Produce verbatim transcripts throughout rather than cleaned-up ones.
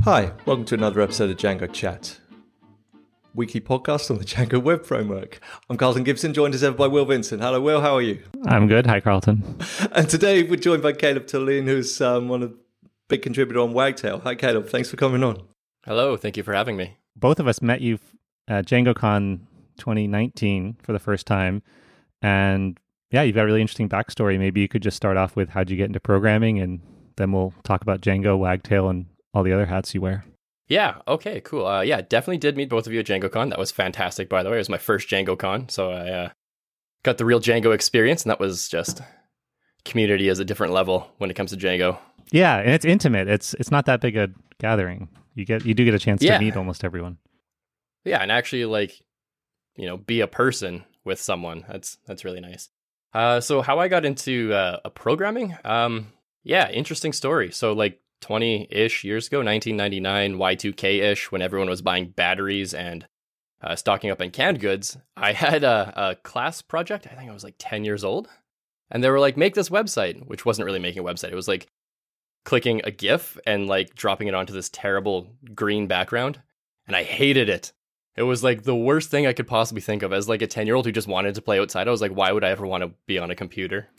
Hi, welcome to another episode of Django Chat, weekly podcast on the Django Web Framework. I'm Carlton Gibson, joined as ever by Will Vincent. Hello, Will. How are you? I'm good. Hi, Carlton. And today we're joined by Caleb Tullian, who's um, one of the big contributor on Wagtail. Hi, Caleb. Thanks for coming on. Hello. Thank you for having me. Both of us met you at DjangoCon twenty nineteen for the first time, and yeah, you've got a really interesting backstory. Maybe you could just start off with how'd you get into programming, and then we'll talk about Django, Wagtail, and all the other hats you wear. Yeah, okay, cool. Uh, yeah, definitely did meet both of you at DjangoCon. That was fantastic, by the way. It was my first DjangoCon, so I uh, got the real Django experience, and that was just community is a different level when it comes to Django. Yeah, and it's intimate. It's it's not that big a gathering. You get you do get a chance yeah. to meet almost everyone. Yeah, and actually, like, you know, be a person with someone. That's that's really nice. Uh, so how I got into uh, a programming? Um, yeah, interesting story. So like twenty-ish years ago, nineteen ninety-nine, Y two K-ish, when everyone was buying batteries and uh, stocking up on canned goods, I had a, a class project. I think I was like ten years old. And they were like, make this website, which wasn't really making a website. It was like clicking a GIF and like dropping it onto this terrible green background. And I hated it. It was like the worst thing I could possibly think of as like a ten-year-old who just wanted to play outside. I was like, why would I ever want to be on a computer?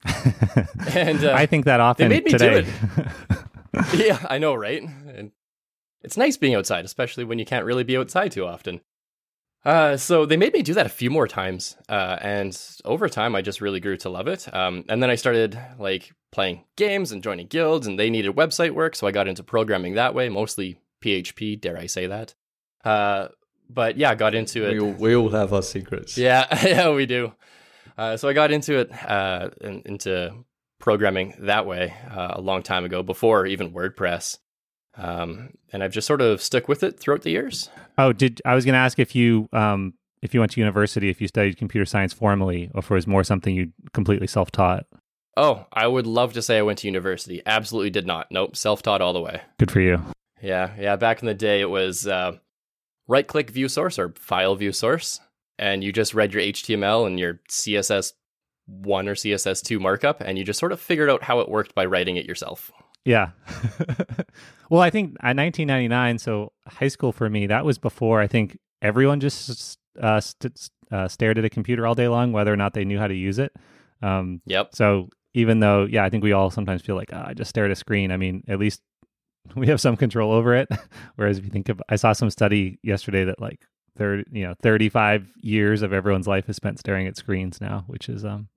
And uh, I think that often they made me today. do it. Yeah, I know, right? And it's nice being outside, especially when you can't really be outside too often. Uh, so they made me do that a few more times. Uh, and over time, I just really grew to love it. Um, and then I started like playing games and joining guilds, and they needed website work. So I got into programming that way, mostly P H P, dare I say that. Uh, But yeah, I got into it. We all, we all have our secrets. Yeah, yeah, we do. Uh, so I got into it, uh, in, into programming that way uh, a long time ago, before even WordPress. Um, and I've just sort of stuck with it throughout the years. Oh, did I was going to ask if you um, if you went to university, if you studied computer science formally, or if it was more something you completely self-taught. Oh, I would love to say I went to university. Absolutely did not. Nope, self-taught all the way. Good for you. Yeah, yeah. Back in the day, it was uh, right-click view source or file view source, and you just read your H T M L and your C S S one or C S S two markup, and you just sort of figured out how it worked by writing it yourself. Yeah. Well, I think at nineteen ninety-nine, so high school for me, that was before I think everyone just uh, st- uh, stared at a computer all day long, whether or not they knew how to use it. Um, yep. So even though, yeah, I think we all sometimes feel like, oh, I just stare at a screen. I mean, at least we have some control over it. Whereas if you think of, I saw some study yesterday that like thirty, you know, thirty-five years of everyone's life is spent staring at screens now, which is, um,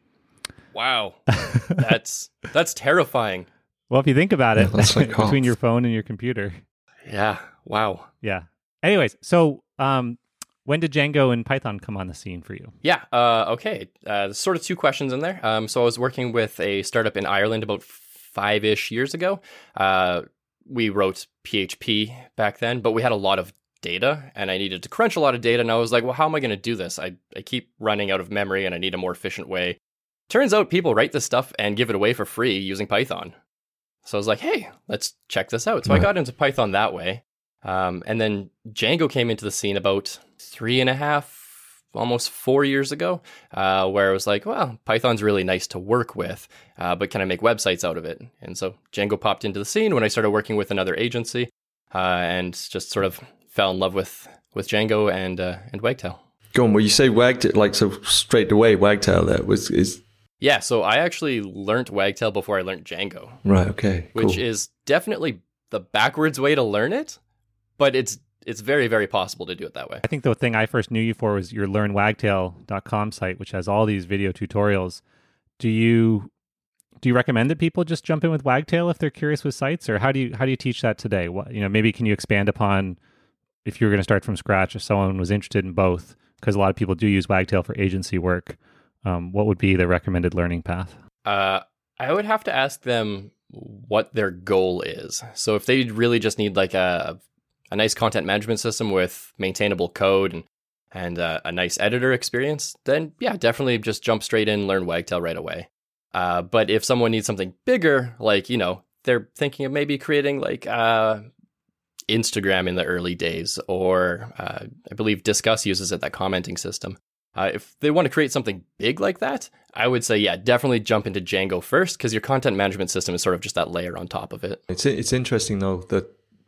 wow, that's, that's terrifying. Well, if you think about it, Yeah, that's like between half. your phone and your computer. Yeah. Wow. Yeah. Anyways, so um, when did Django and Python come on the scene for you? Yeah. Uh, okay. Uh, sort of two questions in there. Um, so I was working with a startup in Ireland about five-ish years ago. Uh, we wrote P H P back then, but we had a lot of data, and I needed to crunch a lot of data. And I was like, well, how am I going to do this? I, I keep running out of memory, and I need a more efficient way. Turns out people write this stuff and give it away for free using Python. So I was like, hey, let's check this out. So I got into Python that way. Um, and then Django came into the scene about three and a half, almost four years ago, uh, where I was like, well, Python's really nice to work with, uh, but can I make websites out of it? And so Django popped into the scene when I started working with another agency, uh, and just sort of fell in love with, with Django and uh, and Wagtail. Go on. Well, you say Wagtail, like so straight away, Wagtail there was is. Yeah, so I actually learned Wagtail before I learned Django. Right, okay. Which cool. is definitely the backwards way to learn it, but it's it's very, very possible to do it that way. I think the thing I first knew you for was your learn wagtail dot com site, which has all these video tutorials. Do you do you recommend that people just jump in with Wagtail if they're curious with sites, or how do you how do you teach that today? What, you know, maybe can you expand upon if you were going to start from scratch, if someone was interested in both, because a lot of people do use Wagtail for agency work. Um, what would be the recommended learning path? Uh, I would have to ask them what their goal is. So if they really just need like a a nice content management system with maintainable code and and uh, a nice editor experience, then yeah, definitely just jump straight in, learn Wagtail right away. Uh, but if someone needs something bigger, like, you know, they're thinking of maybe creating like uh, Instagram in the early days, or uh, I believe Discuss uses it, that commenting system. Uh, if they want to create something big like that, I would say, yeah, definitely jump into Django first, because your content management system is sort of just that layer on top of it. It's it's interesting though that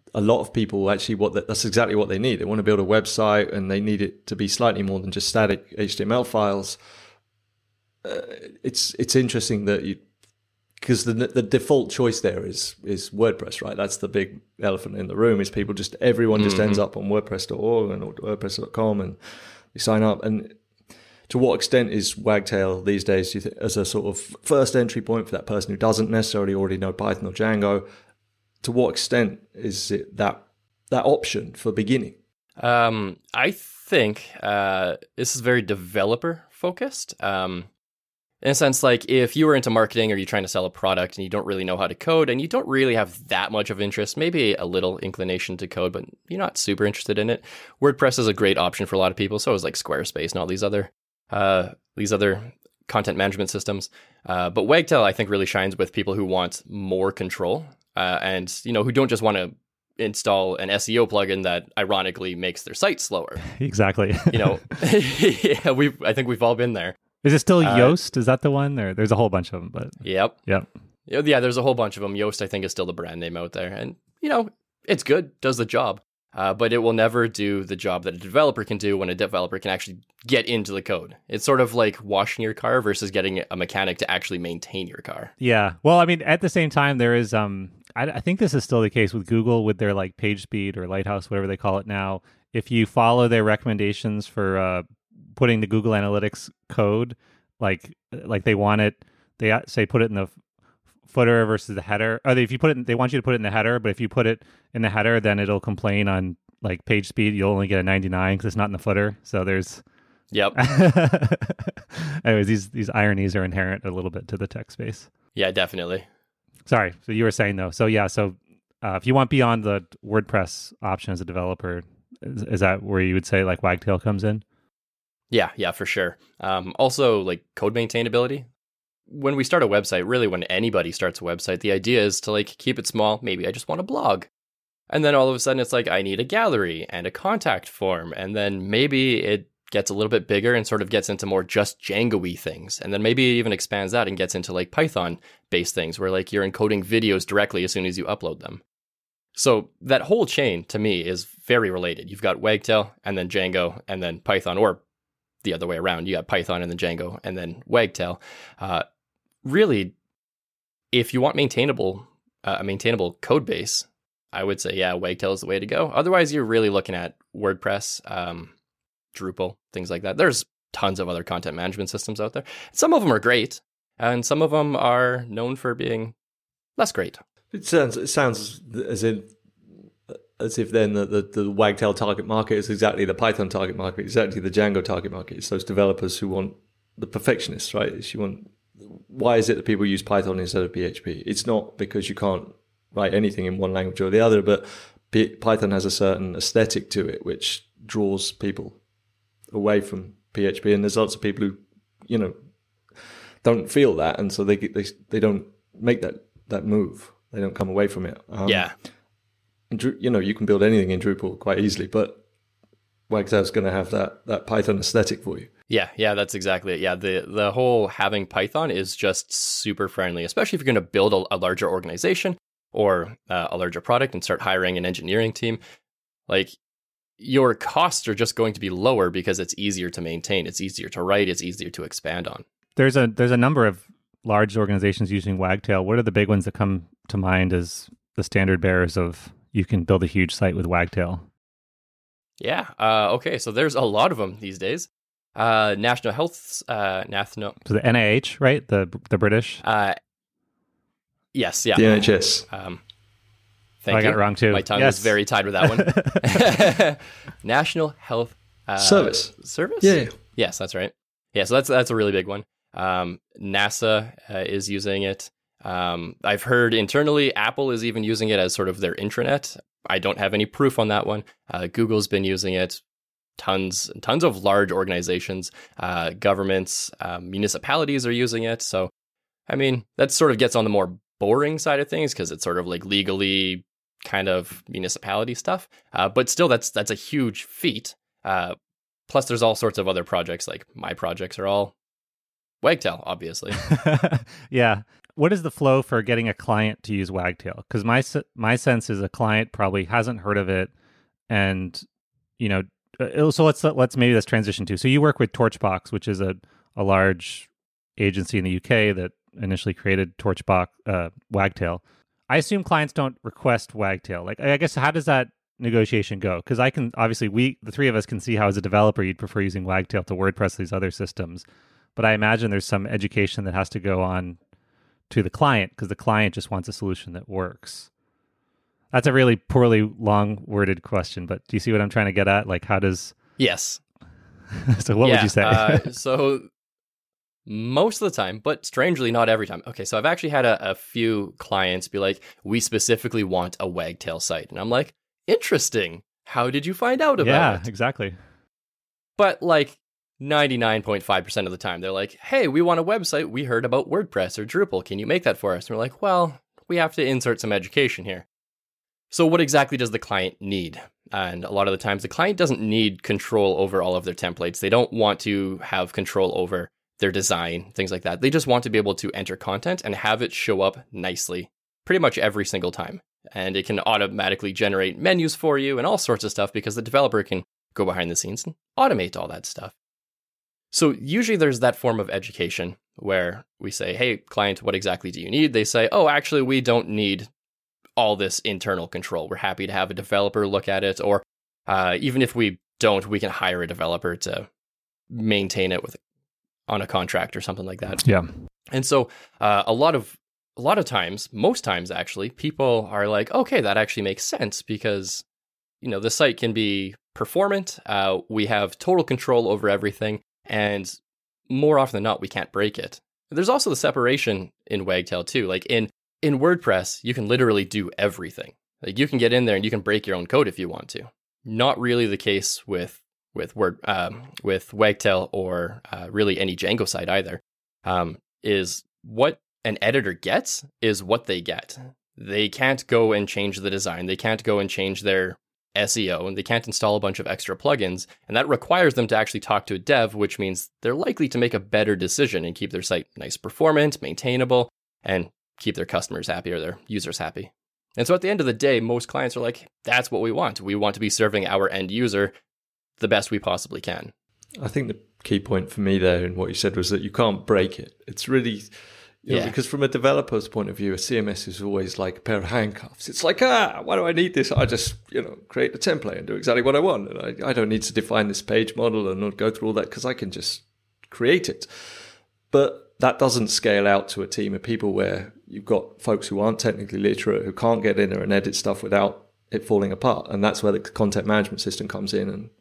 a lot of people actually what the, that's exactly what they need. They want to build a website and they need it to be slightly more than just static H T M L files. Uh, it's it's interesting that you because the the default choice there is is WordPress, right? That's the big elephant in the room. Is people just everyone just mm-hmm. ends up on WordPress dot org and WordPress dot com and you sign up. And to what extent is Wagtail these days, do you think, as a sort of first entry point for that person who doesn't necessarily already know Python or Django? To what extent is it that that option for beginning? Um, I think uh, this is very developer focused. Um, in a sense, like if you were into marketing or you're trying to sell a product and you don't really know how to code and you don't really have that much of interest, maybe a little inclination to code, but you're not super interested in it, WordPress is a great option for a lot of people. So is like Squarespace and all these other uh, these other content management systems. Uh, but Wagtail, I think, really shines with people who want more control. Uh, and, you know, who don't just want to install an S E O plugin that ironically makes their site slower. Exactly. You know, yeah, we I think we've all been there. Is it still uh, Yoast? Is that the one? There, there's a whole bunch of them, but yep, yep, yeah. There's a whole bunch of them. Yoast, I think, is still the brand name out there, and you know, it's good, does the job, uh, but it will never do the job that a developer can do when a developer can actually get into the code. It's sort of like washing your car versus getting a mechanic to actually maintain your car. Yeah. Well, I mean, at the same time, there is um. I, I think this is still the case with Google with their like page speed or Lighthouse, whatever they call it now. If you follow their recommendations for uh, putting the Google Analytics code, like like they want it, they say put it in the footer versus the header. Or if you put it, they want you to put it in the header, but if you put it in the header, then it'll complain on like page speed. You'll only get a ninety-nine because it's not in the footer. So there's, yep. Anyways, these these ironies are inherent a little bit to the tech space. Yeah, definitely. Sorry. So you were saying though. So yeah. So uh, if you want beyond the WordPress option as a developer, is, is that where you would say like Wagtail comes in? Yeah, yeah, for sure. Um, also, like code maintainability. When we start a website, really, when anybody starts a website, the idea is to like keep it small. Maybe I just want a blog, and then all of a sudden it's like I need a gallery and a contact form, and then maybe it gets a little bit bigger and sort of gets into more just Django-y things. And then maybe it even expands that and gets into like Python-based things where like you're encoding videos directly as soon as you upload them. So that whole chain to me is very related. You've got Wagtail and then Django and then Python, or the other way around. You got Python and then Django and then Wagtail. Uh, really, if you want maintainable, uh, a maintainable code base, I would say, yeah, Wagtail is the way to go. Otherwise, you're really looking at WordPress, um, Drupal, things like that. There's tons of other content management systems out there. Some of them are great, and some of them are known for being less great. It sounds it sounds as if as if then the, the, the Wagtail target market is exactly the Python target market, exactly the Django target market. It's those developers who want the perfectionists, right? It's you want. Why is it that people use Python instead of P H P? It's not because you can't write anything in one language or the other, but P- Python has a certain aesthetic to it which draws people away from P H P, and there's lots of people who, you know, don't feel that, and so they they they don't make that that move. They don't come away from it. Um, yeah, and, you know, you can build anything in Drupal quite easily, but Wagtail's going to have that that Python aesthetic for you. Yeah, yeah, that's exactly it. Yeah, the the whole having Python is just super friendly, especially if you're going to build a, a larger organization or uh, a larger product and start hiring an engineering team. Like, your costs are just going to be lower because it's easier to maintain, it's easier to write, it's easier to expand on. There's a there's a number of large organizations using Wagtail. What are the big ones that come to mind as the standard bearers of you can build a huge site with Wagtail? Yeah. Uh, okay. So there's a lot of them these days. Uh, National Health, uh, National. So the N I H, right? The the British. Uh, yes. Yeah. The N H S. Um, thank oh, I you. got it wrong too. My tongue yes. was very tied with that one. National Health uh, Service. Service. Yeah. Yes, that's right. Yeah. So that's that's a really big one. Um, NASA uh, is using it. Um, I've heard internally Apple is even using it as sort of their intranet. I don't have any proof on that one. Uh, Google's been using it. Tons and tons of large organizations, uh, governments, um, municipalities are using it. So, I mean, that sort of gets on the more boring side of things because it's sort of like legally kind of municipality stuff. Uh, but still, that's that's a huge feat. Uh, plus, there's all sorts of other projects. Like my projects are all Wagtail, obviously. Yeah. what is the flow for getting a client to use Wagtail? Because my my sense is a client probably hasn't heard of it, and you know, so let's let's maybe let's transition to. So you work with Torchbox, which is a a large agency in the U K that initially created Torchbox uh, Wagtail. I assume clients don't request Wagtail. Like, I guess, how does that negotiation go? Because I can obviously we the three of us can see how as a developer you'd prefer using Wagtail to WordPress these other systems, but I imagine there's some education that has to go on to the client because the client just wants a solution that works. That's a really poorly long worded question, but do you see what I'm trying to get at? Like, how does yes? So what yeah, would you say? uh, so most of the time, but strangely not every time. Okay, so I've actually had a, a few clients be like, "We specifically want a Wagtail site," and I'm like, interesting. How did you find out about yeah, it? Yeah, exactly. But like ninety-nine point five percent of the time, they're like, hey, we want a website. We heard about WordPress or Drupal. Can you make that for us? And we're like, well, we have to insert some education here. So what exactly does the client need? And a lot of the times, the client doesn't need control over all of their templates. They don't want to have control over their design, things like that. They just want to be able to enter content and have it show up nicely pretty much every single time. And it can automatically generate menus for you and all sorts of stuff because the developer can go behind the scenes and automate all that stuff. So usually there's that form of education where we say, hey, client, what exactly do you need? They say, oh, actually, we don't need all this internal control. We're happy to have a developer look at it. Or uh, even if we don't, we can hire a developer to maintain it with on a contract or something like that. Yeah. And so uh, a lot of A lot of times, most times actually, people are like, okay, that actually makes sense because, you know, the site can be performant. Uh, we have total control over everything. And more often than not, we can't break it. There's also the separation in Wagtail too. Like in, in WordPress, you can literally do everything. Like you can get in there and you can break your own code if you want to. Not really the case with with Word um, with Wagtail or uh, really any Django site either. Um, is what an editor gets is what they get. They can't go and change the design. They can't go and change their S E O, and they can't install a bunch of extra plugins. And that requires them to actually talk to a dev, which means they're likely to make a better decision and keep their site nice performant, maintainable, and keep their customers happy or their users happy. And so at the end of the day, most clients are like, that's what we want. We want to be serving our end user the best we possibly can. I think the key point for me there in what you said was that you can't break it. It's really... You know, yeah. Because from a developer's point of view, a C M S is always like a pair of handcuffs. It's like, ah, why do I need this? I just, you know, create a template and do exactly what I want. And I, I don't need to define this page model and not go through all that because I can just create it. But that doesn't scale out to a team of people where you've got folks who aren't technically literate, who can't get in there and edit stuff without it falling apart. And that's where the content management system comes in. And,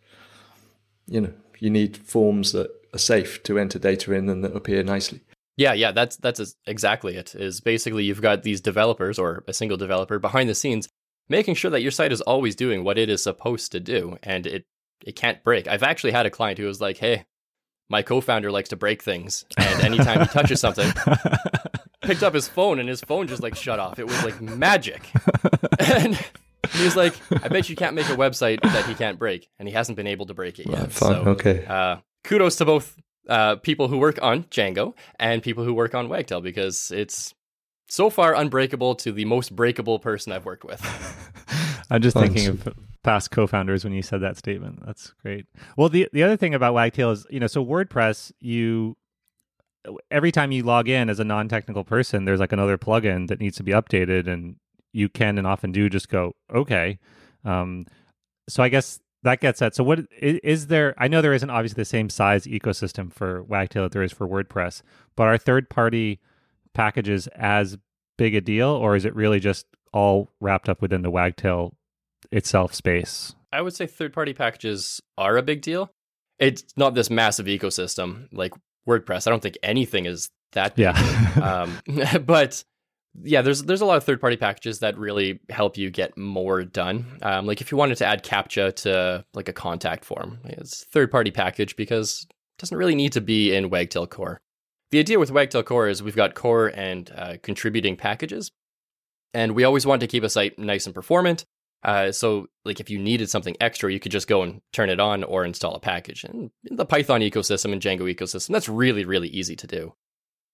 you know, you need forms that are safe to enter data in and that appear nicely. Yeah, yeah, that's that's exactly it. Is basically you've got these developers or a single developer behind the scenes making sure that your site is always doing what it is supposed to do, and it it can't break. I've actually had a client who was like, "Hey, my co-founder likes to break things, and anytime he touches something, picked up his phone and his phone just like shut off. It was like magic." And he was like, "I bet you can't make a website that he can't break," and he hasn't been able to break it yet. Right, fine, so, okay. Uh, kudos to both. Uh, people who work on Django and people who work on Wagtail because it's so far unbreakable to the most breakable person I've worked with. I'm just Thanks. thinking of past co-founders when you said that statement. That's great. Well, the the other thing about Wagtail is, you know, so WordPress, you every time you log in as a non-technical person, there's like another plugin that needs to be updated, and you can and often do just go, okay. Um, so I guess that gets at, so what is, is there, I know there isn't obviously the same size ecosystem for Wagtail that there is for WordPress, but are third-party packages as big a deal, or is it really just all wrapped up within the Wagtail itself space? I would say third-party packages are a big deal. It's not this massive ecosystem like WordPress. I don't think anything is that big. Yeah. um, but yeah, there's there's a lot of third-party packages that really help you get more done. Um, like if you wanted to add CAPTCHA to like a contact form, it's a third-party package because it doesn't really need to be in Wagtail Core. The idea with Wagtail Core is we've got core and uh, contributing packages, and we always want to keep a site nice and performant. Uh, so like if you needed something extra, you could just go and turn it on or install a package. And in the Python ecosystem and Django ecosystem, that's really, really easy to do.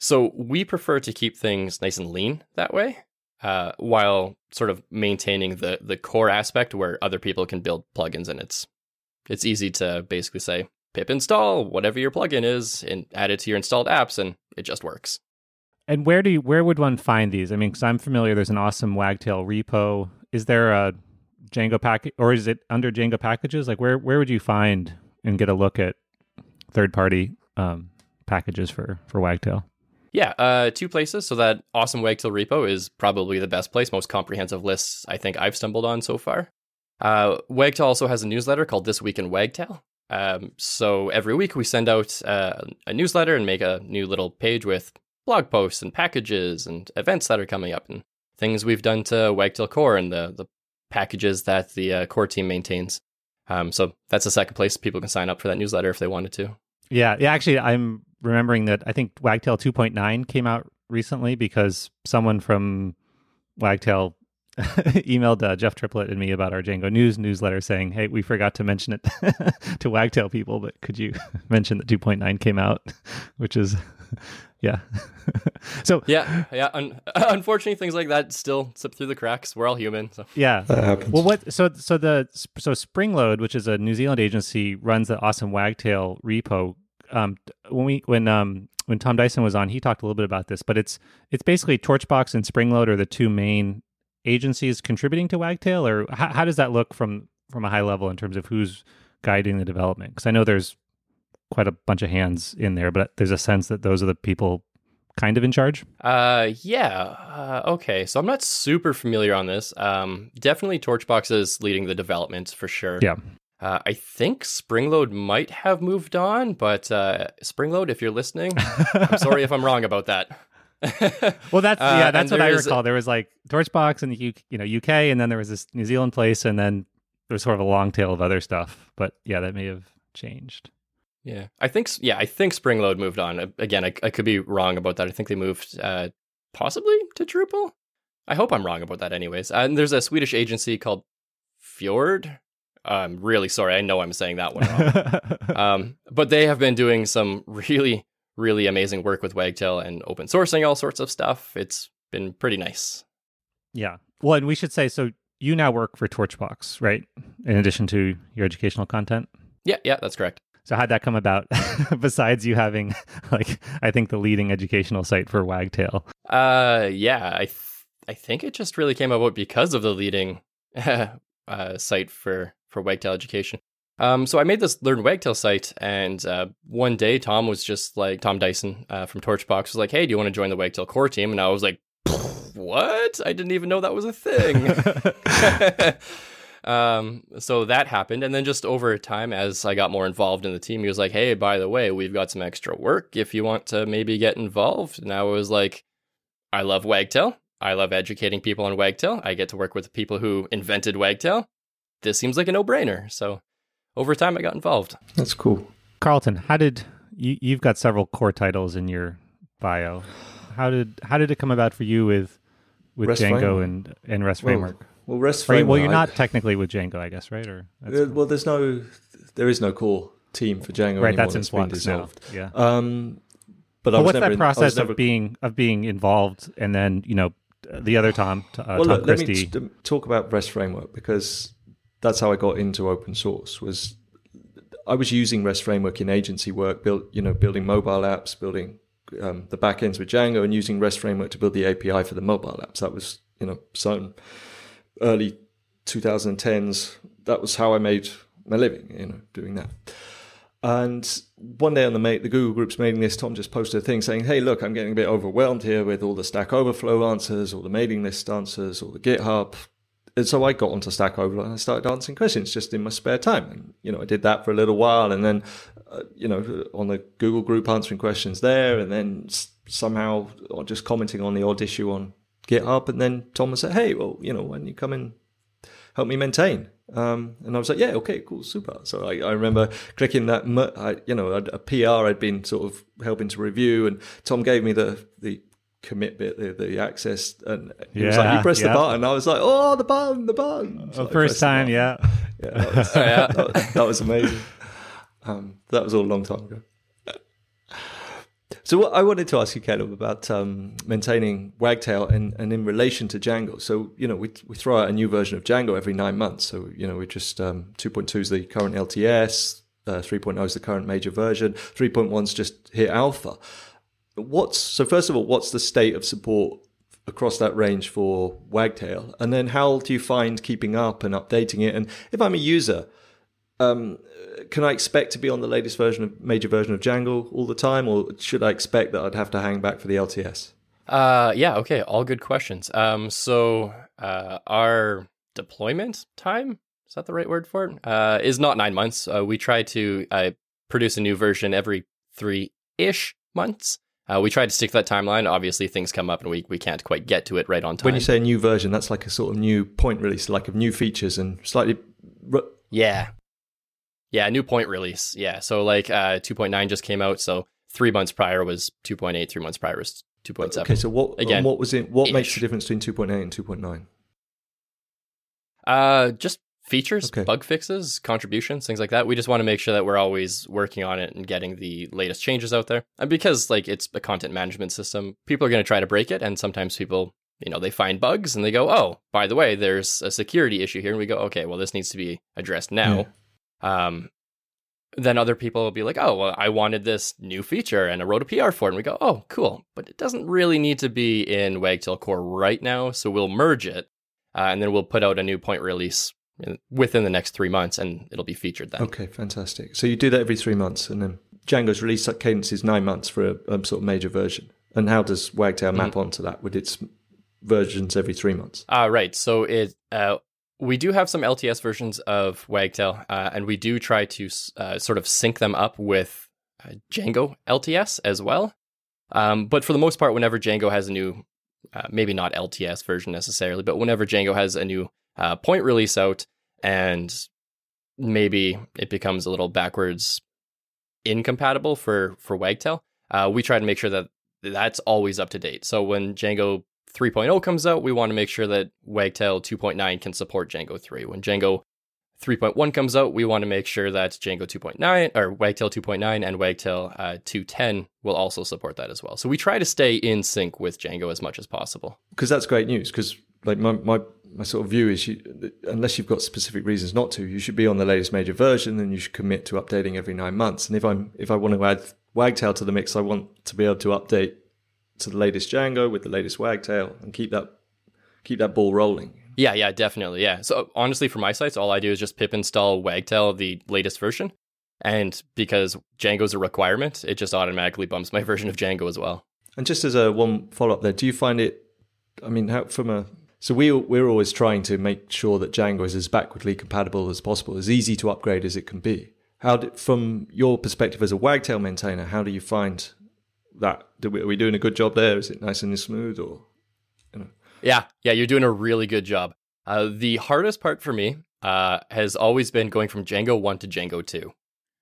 So we prefer to keep things nice and lean that way, uh, while sort of maintaining the the core aspect where other people can build plugins, and it's it's easy to basically say pip install whatever your plugin is and add it to your installed apps, and it just works. And where do you, where would one find these? I mean, because I'm familiar, there's an awesome Wagtail repo. Is there a Django package, or is it under Django packages? Like, where where would you find and get a look at third party um, packages for for Wagtail? Yeah, uh, two places. So that awesome Wagtail repo is probably the best place, most comprehensive lists I think I've stumbled on so far. Uh, Wagtail also has a newsletter called This Week in Wagtail. Um, so every week we send out uh, a newsletter and make a new little page with blog posts and packages and events that are coming up and things we've done to Wagtail Core and the, the packages that the uh, core team maintains. Um, so that's the second place people can sign up for that newsletter if they wanted to. Yeah, yeah. Actually, I'm remembering that I think Wagtail two point nine came out recently because someone from Wagtail emailed uh, Jeff Triplett and me about our Django News newsletter saying, hey, we forgot to mention it to Wagtail people, but could you mention that two point nine came out? Which is, yeah. So yeah, yeah. Un- unfortunately, things like that still slip through the cracks. We're all human. So. Yeah. That happens. Well, what? So, so the so Springload, which is a New Zealand agency, runs the awesome Wagtail repo. Um, when we when um when Tom Dyson was on, he talked a little bit about this, but it's it's basically Torchbox and Springload are the two main agencies contributing to Wagtail, or how, how does that look from from a high level in terms of who's guiding the development? Because I know there's quite a bunch of hands in there, but there's a sense that those are the people kind of in charge. Uh, yeah. Uh, okay. So I'm not super familiar on this. Um, definitely Torchbox is leading the development for sure. Yeah. Uh, I think Springload might have moved on, but uh, Springload, if you're listening, I'm sorry if I'm wrong about that. Well, that's uh, yeah, that's what I is, recall. There was like Torchbox in the U, you know U K, and then there was this New Zealand place, and then there was sort of a long tail of other stuff. But yeah, that may have changed. Yeah, I think yeah, I think Springload moved on. Again, I, I could be wrong about that. I think they moved uh, possibly to Drupal. I hope I'm wrong about that. Anyways, uh, and there's a Swedish agency called Fjord. I'm really sorry. I know I'm saying that one wrong. um, but they have been doing some really, really amazing work with Wagtail and open sourcing all sorts of stuff. It's been pretty nice. Yeah. Well, and we should say, so you now work for Torchbox, right? In addition to your educational content? Yeah, yeah, that's correct. So how'd that come about, besides you having, like, I think the leading educational site for Wagtail? Uh, yeah, I th- I think it just really came about because of the leading uh, site for, for Wagtail education. Um, so I made this Learn Wagtail site, and uh, one day Tom was just like, Tom Dyson uh, from Torchbox was like, hey, do you want to join the Wagtail core team? And I was like, what? I didn't even know that was a thing. Um, so that happened. And then just over time, as I got more involved in the team, he was like, hey, by the way, we've got some extra work if you want to maybe get involved. And I was like, I love Wagtail. I love educating people on Wagtail. I get to work with the people who invented Wagtail. This seems like a no-brainer. So over time, I got involved. That's cool. Carlton, how did you, you've got several core titles in your bio. How did, how did it come about for you with, with REST Django framework. and, and REST Well, framework? Well, REST Right, framework. well, you're I- not technically with Django, I guess, right? Or that's, Uh, well, there's no, there is no core team for Django right, anymore. that's in It's been flux now. dissolved. Yeah. Um, but I But was what's never that in- I was process never- of being of being involved, and then you know the other Tom, uh, well, Tom look, let me Christie? t- talk about REST framework, because that's how I got into open source. Was I was using REST framework in agency work, built you know building mobile apps, building um, the backends with Django, and using REST framework to build the A P I for the mobile apps. That was you know some early twenty tens. That was how I made my living, you know, doing that. And one day on the mate, the Google Group's mailing list, Tom just posted a thing saying, hey, look, I'm getting a bit overwhelmed here with all the Stack Overflow answers, all the mailing list answers, all the GitHub. And so I got onto Stack Overflow and I started answering questions just in my spare time. And, you know, I did that for a little while. And then, uh, you know, on the Google Group answering questions there. And then s- somehow just commenting on the odd issue on GitHub. And then Tom would say, hey, well, you know, when you come in, help me maintain. Um, and I was like, yeah, okay, cool, super. So I, I remember clicking that, I, you know, a, a P R I'd been sort of helping to review, and Tom gave me the the commit bit, the, the access, and he was like, Yeah, you press yeah. the button. I was like, oh, the button, the button. So Oh, I first pressed the time, button. yeah. Yeah, that was, Yeah. that, was- that was amazing. Um, that was all a long time ago. So what I wanted to ask you, Caleb, about um, maintaining Wagtail and, and in relation to Django. So, you know, we we throw out a new version of Django every nine months. So, you know, we just, um, two point two is the current L T S, uh, three point oh is the current major version, three point one's just hit alpha. What's, so first of all, what's the state of support across that range for Wagtail? And then how do you find keeping up and updating it? And if I'm a user, um, can I expect to be on the latest version of major version of Django all the time, or should I expect that I'd have to hang back for the L T S? Uh, yeah, okay, all good questions. Um, so uh, our deployment time, is that the right word for it? Uh, is not nine months. Uh, we try to uh, produce a new version every three-ish months. Uh, we try to stick to that timeline. Obviously, things come up and we, we can't quite get to it right on time. When you say a new version, that's like a sort of new point release, like of new features and slightly... Yeah. Yeah, new point release. Yeah, so like uh, two point nine just came out, so three months prior was two point eight, three months prior was two point seven. Okay, so what Again, what was it? What ish. makes the difference between two point eight and two point nine? Uh, just features, okay. bug fixes, contributions, things like that. We just want to make sure that we're always working on it and getting the latest changes out there. And because like it's a content management system, people are going to try to break it, and sometimes people, you know, they find bugs and they go, "Oh, by the way, there's a security issue here," and we go, "Okay, well, this needs to be addressed now." Yeah. Um, then other people will be like, oh, well, I wanted this new feature and I wrote a P R for it. And we go, oh, cool. But it doesn't really need to be in Wagtail Core right now. So we'll merge it uh, and then we'll put out a new point release within the next three months and it'll be featured then. Okay, fantastic. So you do that every three months and then Django's release cadence is nine months for a, a sort of major version. And how does Wagtail map mm-hmm. onto that with its versions every three months? Uh, right. So it... Uh, We do have some L T S versions of Wagtail, uh, and we do try to uh, sort of sync them up with uh, Django L T S as well. Um, but for the most part, whenever Django has a new, uh, maybe not L T S version necessarily, but whenever Django has a new uh, point release out, and maybe it becomes a little backwards incompatible for, for Wagtail, uh, we try to make sure that that's always up to date. So when Django three point oh comes out, we want to make sure that Wagtail two point nine can support Django three. When Django three point one comes out, we want to make sure that Django two point nine or Wagtail two point nine and Wagtail uh, two ten will also support that as well. So we try to stay in sync with Django as much as possible. Because that's great news. Because like my, my my sort of view is, you, unless you've got specific reasons not to, you should be on the latest major version, and you should commit to updating every nine months. And if I'm if I want to add Wagtail to the mix, I want to be able to update to the latest Django with the latest Wagtail and keep that keep that ball rolling. Yeah, yeah, definitely, yeah. So honestly, for my sites, all I do is just pip install Wagtail, the latest version, and because Django's a requirement, it just automatically bumps my version of Django as well. And just as a one follow up there, do you find it? I mean, how from a so we we're always trying to make sure that Django is as backwardly compatible as possible, as easy to upgrade as it can be. How did, from your perspective as a Wagtail maintainer, how do you find that? Do we, are we doing a good job there? Is it nice and smooth, or you know? Yeah, yeah, you're doing a really good job. Uh, the hardest part for me uh, has always been going from Django one to Django two,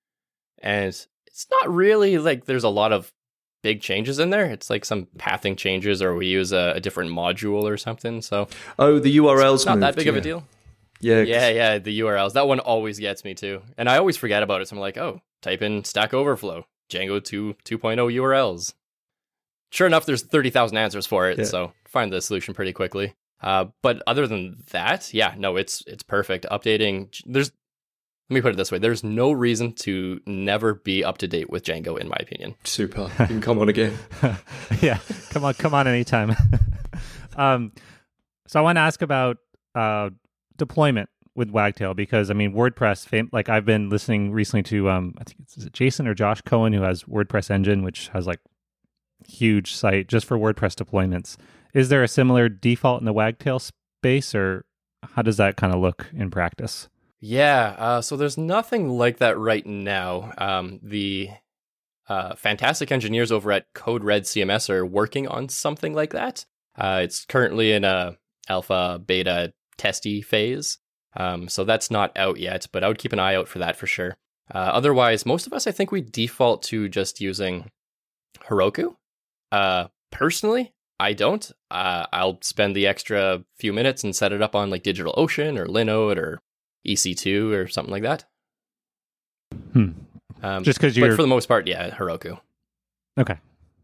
and it's not really like there's a lot of big changes in there. It's like some pathing changes, or we use a, a different module or something. So oh, the U R Ls not moved, that big yeah. of a deal. Yeah, yeah, yeah. The U R Ls, that one always gets me too, and I always forget about it. So I'm like, oh, type in Stack Overflow. Django two 2.0 U R Ls. Sure enough, there's thirty thousand answers for it, yeah. So find the solution pretty quickly. Uh, but other than that, yeah, no, it's it's perfect. Updating, there's, let me put it this way, there's no reason to never be up to date with Django, in my opinion. Super. You can come on again. Yeah, come on, come on anytime. um, so I want to ask about uh, deployment with Wagtail, because I mean WordPress, fam- like I've been listening recently to um I think it's is it Jason or Josh Cohen, who has WordPress Engine, which has like huge site just for WordPress deployments. Is there a similar default in the Wagtail space, or how does that kind of look in practice? Yeah, uh, so there's nothing like that right now. Um, the uh, fantastic engineers over at Code Red C M S are working on something like that. Uh, it's currently in a alpha, beta, testy phase. Um, so that's not out yet, but I would keep an eye out for that for sure. Uh, otherwise, most of us, I think we default to just using Heroku. Uh, personally, I don't. Uh, I'll spend the extra few minutes and set it up on like DigitalOcean or Linode or E C two or something like that. Hmm. Um, just because you're... But for the most part, yeah, Heroku. Okay.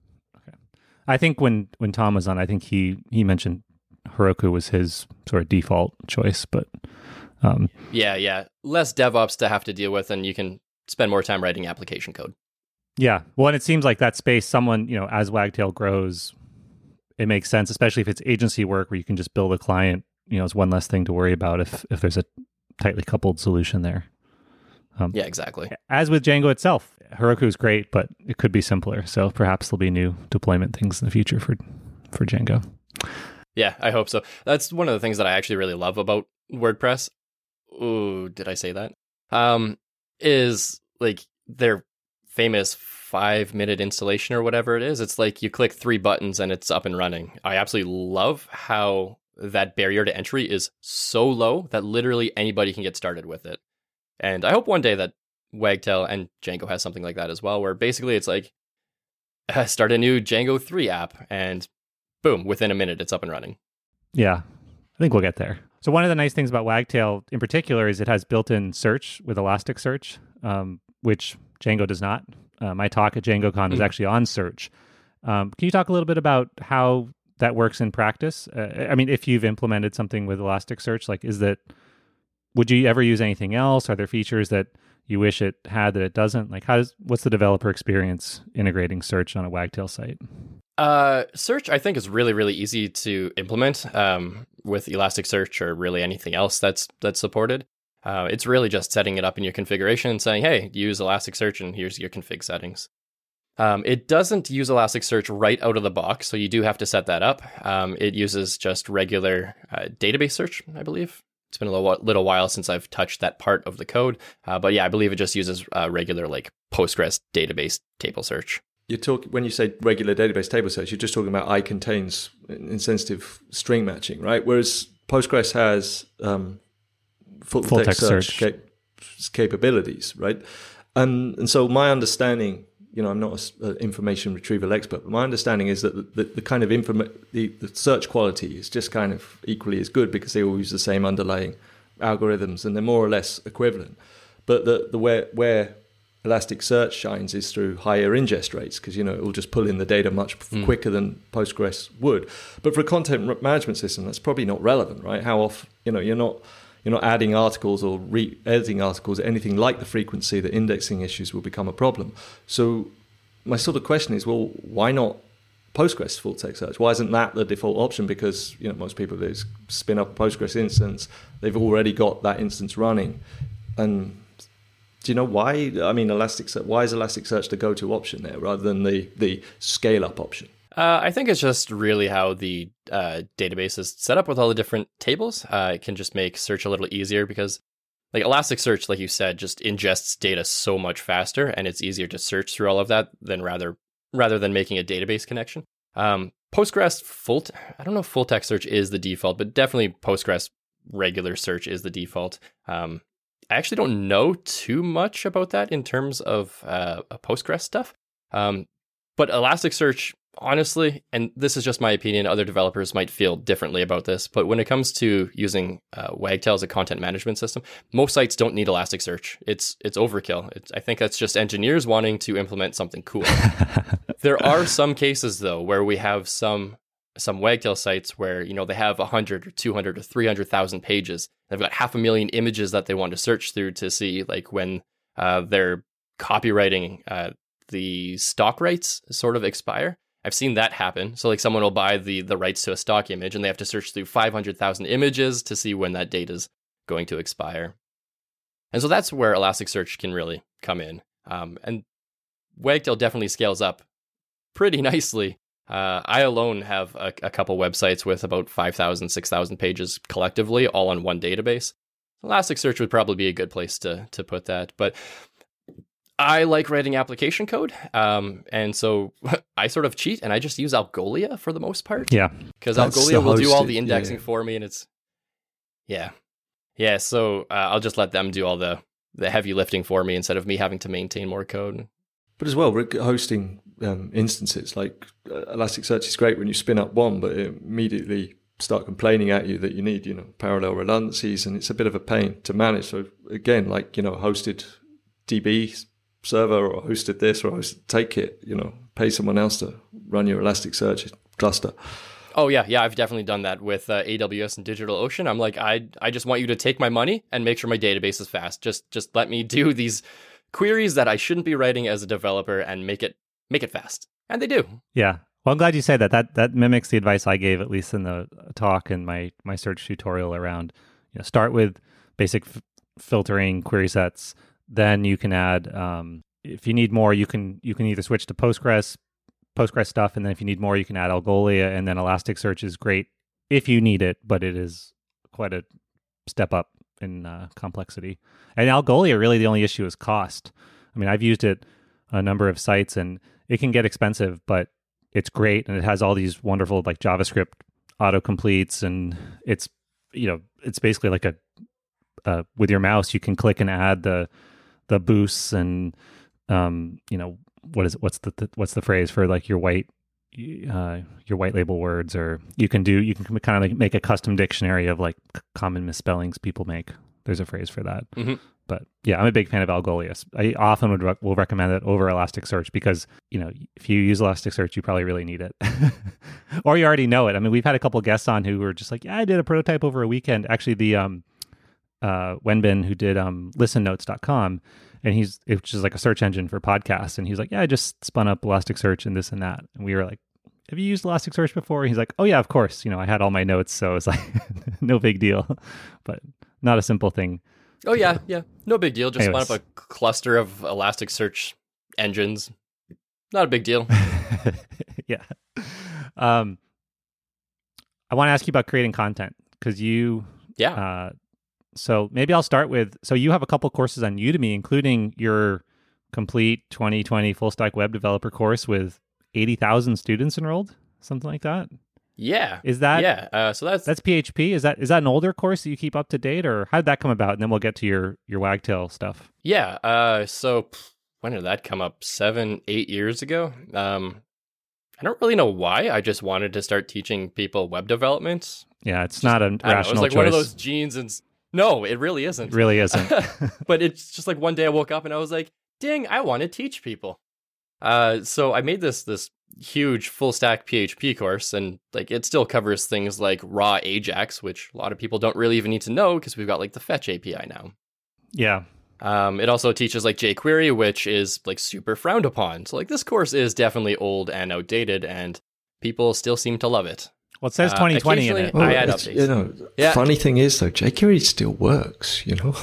I think when, when Tom was on, I think he, he mentioned Heroku was his sort of default choice, but um, yeah, yeah, less DevOps to have to deal with, and you can spend more time writing application code. Yeah, well, and it seems like that space, someone, you know, as Wagtail grows, it makes sense, especially if it's agency work where you can just build a client. You know, it's one less thing to worry about if if there's a tightly coupled solution there. Um, yeah, exactly. As with Django itself, Heroku is great, but it could be simpler. So perhaps there'll be new deployment things in the future for for Django. Yeah, I hope so. That's one of the things that I actually really love about WordPress. Ooh, did I say that? Um, is like their famous five minute installation or whatever it is. It's like you click three buttons and it's up and running. I absolutely love how that barrier to entry is so low that literally anybody can get started with it. And I hope one day that Wagtail and Django has something like that as well, where basically it's like, uh, start a new Django three app and boom, within a minute it's up and running. Yeah, I think we'll get there. So one of the nice things about Wagtail in particular is it has built-in search with Elasticsearch, um, which Django does not. Uh, my talk at DjangoCon was actually on search. Um, can you talk a little bit about how that works in practice? Uh, I mean, if you've implemented something with Elasticsearch, like is that, would you ever use anything else? Are there features that you wish it had that it doesn't? Like, how does, what's the developer experience integrating search on a Wagtail site? Uh, search, I think, is really, really easy to implement um, with Elasticsearch or really anything else that's that's supported. Uh, it's really just setting it up in your configuration and saying, hey, use Elasticsearch and here's your config settings. Um, it doesn't use Elasticsearch right out of the box, so you do have to set that up. Um, it uses just regular uh, database search, I believe. It's been a little, little while since I've touched that part of the code. Uh, but yeah, I believe it just uses uh, regular like Postgres database table search. You talk when you say regular database table search, you're just talking about I contains insensitive string matching, right? Whereas Postgres has um, full, full text, text search, search. Cap- capabilities, right? And and so my understanding, you know, I'm not an information retrieval expert, but my understanding is that the, the, the kind of inform- the, the search quality is just kind of equally as good because they all use the same underlying algorithms and they're more or less equivalent. But the the where where Elasticsearch shines is through higher ingest rates because, you know, it will just pull in the data much mm. quicker than Postgres would. But for a content management system, that's probably not relevant, right? How often, you know, you're not you're not adding articles or re-editing articles, anything like the frequency that indexing issues will become a problem. So my sort of question is, well, why not Postgres full text search? Why isn't that the default option? Because, you know, most people they spin up a Postgres instance, they've already got that instance running, and do you know why? I mean, Elasticsearch. Why is Elasticsearch the go-to option there rather than the the scale-up option? Uh, I think it's just really how the uh, database is set up with all the different tables. Uh, it can just make search a little easier because, like Elasticsearch, like you said, just ingests data so much faster, and it's easier to search through all of that than rather rather than making a database connection. Um, Postgres full, t- I don't know if full text search is the default, but definitely Postgres regular search is the default. Um, I actually don't know too much about that in terms of uh, Postgres stuff. Um, but Elasticsearch, honestly, and this is just my opinion, other developers might feel differently about this, but when it comes to using uh, Wagtail as a content management system, most sites don't need Elasticsearch. It's it's overkill. It's, I think that's just engineers wanting to implement something cool. There are some cases, though, where we have some some Wagtail sites where, you know, they have one hundred or two hundred or three hundred thousand pages. They've got half a million images that they want to search through to see, like, when uh, their copywriting, uh, the stock rights sort of expire. I've seen that happen. So, like, someone will buy the the rights to a stock image and they have to search through five hundred thousand images to see when that date is going to expire. And so that's where Elasticsearch can really come in. Um, and Wagtail definitely scales up pretty nicely. Uh, I alone have a, a couple websites with about five thousand, six thousand pages collectively, all on one database. Elasticsearch would probably be a good place to to put that. But I like writing application code. Um, and so I sort of cheat and I just use Algolia for the most part. Yeah. Because Algolia will do all the indexing yeah. for me, and it's, yeah. Yeah, so uh, I'll just let them do all the, the heavy lifting for me instead of me having to maintain more code. But as well, hosting um, instances, like uh, Elasticsearch is great when you spin up one, but it immediately start complaining at you that you need, you know, parallel redundancies, and it's a bit of a pain to manage. So again, like, you know, hosted D B server or hosted this or hosted, take it, you know, pay someone else to run your Elasticsearch cluster. Oh yeah, yeah, I've definitely done that with uh, A W S and DigitalOcean. I'm like, I I just want you to take my money and make sure my database is fast. Just just let me do these queries that I shouldn't be writing as a developer and make it make it fast. And they do. Yeah. Well, I'm glad you say that. That that mimics the advice I gave, at least in the talk and my my search tutorial around, you know, start with basic f- filtering query sets. Then you can add, um, if you need more, you can you can either switch to Postgres, Postgres stuff, and then if you need more, you can add Algolia, and then Elasticsearch is great if you need it, but it is quite a step up in uh, complexity. And Algolia, really the only issue is cost. I mean, I've used it on a number of sites, and it can get expensive, but it's great, and it has all these wonderful like JavaScript autocompletes, and it's you know it's basically like a uh, with your mouse you can click and add the the boosts and um you know what is what's the, the what's the phrase for like your white uh your white label words, or you can do you can kind of like make a custom dictionary of like c- common misspellings people make. There's a phrase for that. Mm-hmm. But yeah, I'm a big fan of Algolia. I often would rec- will recommend it over Elasticsearch because, you know, if you use Elasticsearch, you probably really need it. Or you already know it. I mean, we've had a couple guests on who were just like, yeah, I did a prototype over a weekend. Actually, the um, uh, Wenbin, who did um, listen notes dot com, and he's which is like a search engine for podcasts. And he's like, yeah, I just spun up Elasticsearch and this and that. And we were like, have you used Elasticsearch before? And he's like, oh, yeah, of course. You know, I had all my notes, so it's like no big deal, but not a simple thing. Oh yeah, yeah, no big deal. Just Anyways. spun up a cluster of Elasticsearch engines. Not a big deal. Yeah. Um, I want to ask you about creating content because you, Yeah. uh, so maybe I'll start with, so you have a couple courses on Udemy, including your complete twenty twenty full stack web developer course with eighty thousand students enrolled, something like that. Yeah. Is that, yeah. Uh, so that's that's P H P? Is that, is that an older course that you keep up to date, or how did that come about? And then we'll get to your, your Wagtail stuff. yeah. Uh, so pff, when did that come up? Seven, eight years ago. Um, I don't really know why. I just wanted to start teaching people web development. Yeah. It's not a I don't know, rational it's like choice. one of those genes, and s- no, it really isn't. It really isn't. But it's just like one day I woke up and I was like, dang, I want to teach people. Uh, so I made this this huge full stack P H P course, and like it still covers things like raw Ajax, which a lot of people don't really even need to know because we've got like the fetch A P I now. Yeah. Um, it also teaches like jQuery, which is like super frowned upon. So like this course is definitely old and outdated, and people still seem to love it. Well, it says Uh, twenty twenty in it. occasionally I add it's- updates. You know, Yeah. funny thing is though, jQuery still works. You know.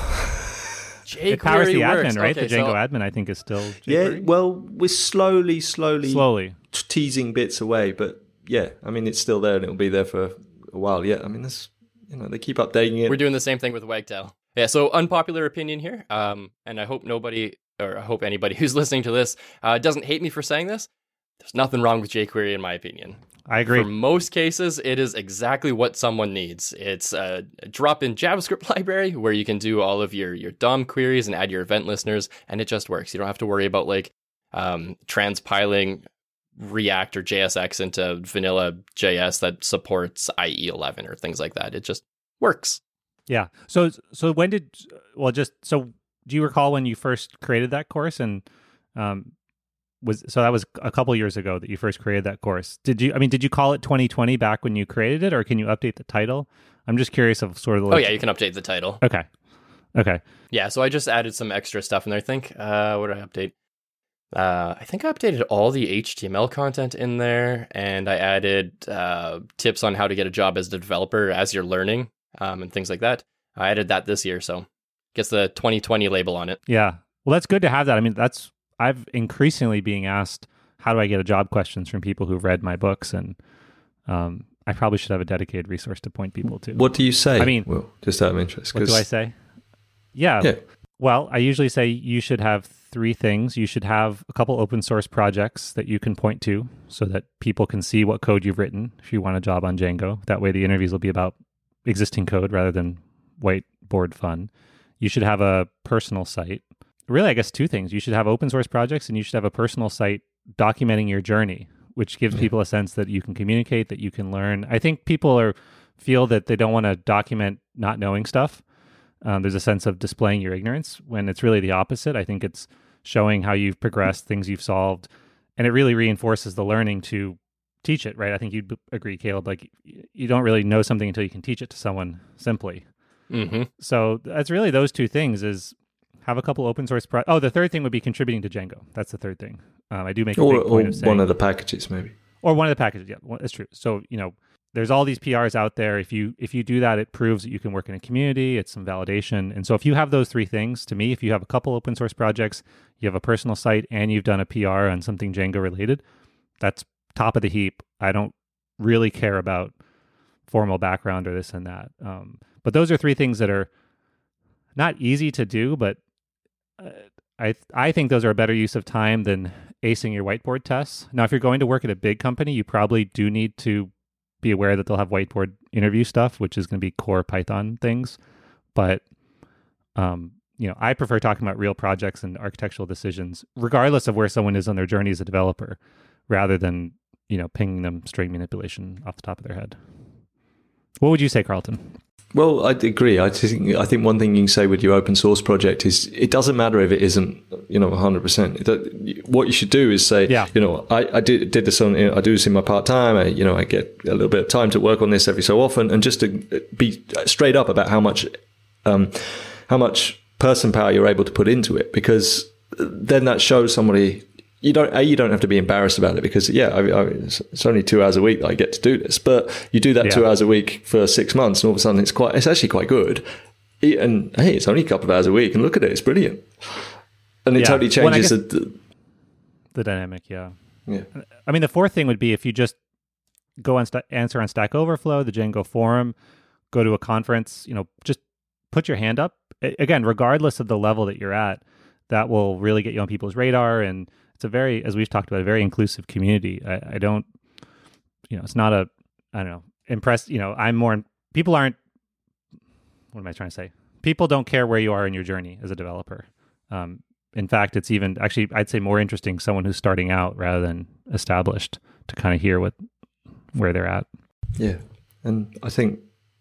jQuery It powers the works. admin, right? Okay, the Django so- admin, I think, is still Yeah. jQuery. Well, we're slowly, slowly, Slowly. t- teasing bits away, but yeah, I mean, it's still there and it'll be there for a while. Yeah, I mean, that's you know, they keep updating it. We're doing the same thing with Wagtail. Yeah, so unpopular opinion here, um, and I hope nobody, or I hope anybody who's listening to this uh, doesn't hate me for saying this. There's nothing wrong with jQuery in my opinion. I agree. For most cases, it is exactly what someone needs. It's a drop-in JavaScript library where you can do all of your, your D O M queries and add your event listeners, and it just works. You don't have to worry about like um, transpiling React or J S X into vanilla J S that supports I E eleven or things like that. It just works. Yeah. So, so when did, well, just, so do you recall when you first created that course? And, um, was, so that was a couple years ago that you first created that course. Did you, I mean, did you call it twenty twenty back when you created it, or can you update the title? I'm just curious of sort of the, Oh yeah, you can update the title. Okay. Okay. Yeah, so I just added some extra stuff in there. I think, uh, what did I update? Uh, I think I updated all the H T M L content in there, and I added uh, tips on how to get a job as a developer as you're learning, um, and things like that. I added that this year, so gets the twenty twenty label on it. Yeah. Well, that's good to have that. I mean, that's, I've increasingly being asked, how do I get a job questions from people who've read my books? And um, I probably should have a dedicated resource to point people to. What do you say? I mean- well, just out of interest. What do 'cause- I say? Yeah. Yeah. Well, I usually say you should have three things. You should have a couple open source projects that you can point to so that people can see what code you've written if you want a job on Django. That way the interviews will be about existing code rather than whiteboard fun. You should have a personal site. Really, I guess two things. You should have open source projects, and you should have a personal site documenting your journey, which gives Yeah. people a sense that you can communicate, that you can learn. I think people are feel that they don't want to document not knowing stuff. Um, there's a sense of displaying your ignorance when it's really the opposite. I think it's showing how you've progressed, things you've solved, and it really reinforces the learning to teach it, right? I think you'd b- agree, Caleb. Like, you don't really know something until you can teach it to someone simply. Mm-hmm. So that's really those two things: is have a couple open source. Pro- oh, the third thing would be contributing to Django. That's the third thing. Um, I do make a Or, big point or of saying one of the packages, maybe. or one of the packages. Yeah, well, that's true. So, you know, there's all these P Rs out there. If you if you do that, it proves that you can work in a community. It's some validation. And so if you have those three things, to me, if you have a couple open source projects, you have a personal site, and you've done a P R on something Django related, that's top of the heap. I don't really care about formal background or this and that. Um, but those are three things that are not easy to do, but uh, I I think those are a better use of time than acing your whiteboard tests. Now, if you're going to work at a big company, you probably do need to be aware that they'll have whiteboard interview stuff, which is going to be core Python things. But, um, you know, I prefer talking about real projects and architectural decisions, regardless of where someone is on their journey as a developer, rather than, you know, pinging them string manipulation off the top of their head. What would you say, Carlton? Well, I agree. I think I think one thing you can say with your open source project is it doesn't matter if it isn't, you know, one hundred percent. What you should do is say, yeah. you know, I, I did did this on, I do this in my part time. I, you know, I get a little bit of time to work on this every so often, and just to be straight up about how much, um, how much person power you're able to put into it, because then that shows somebody. You don't, a, you don't have to be embarrassed about it, because, yeah, I, I, it's only two hours a week that I get to do this. But you do that yeah. two hours a week for six months, and all of a sudden it's quite, it's actually quite good. And hey, it's only a couple of hours a week, and look at it, it's brilliant. And it yeah. totally changes well, the, the dynamic. Yeah. Yeah. I mean, the fourth thing would be if you just go and st- answer on Stack Overflow, the Django forum, go to a conference, you know, just put your hand up. A- again, regardless of the level that you're at, that will really get you on people's radar. And it's a very, as we've talked about, a very inclusive community. I, I don't, you know, it's not a, I don't know, impressed, you know, I'm more, people aren't, what am I trying to say? People don't care where you are in your journey as a developer. Um, in fact, it's even, actually, I'd say more interesting someone who's starting out rather than established to kind of hear what, where they're at. Yeah. And I think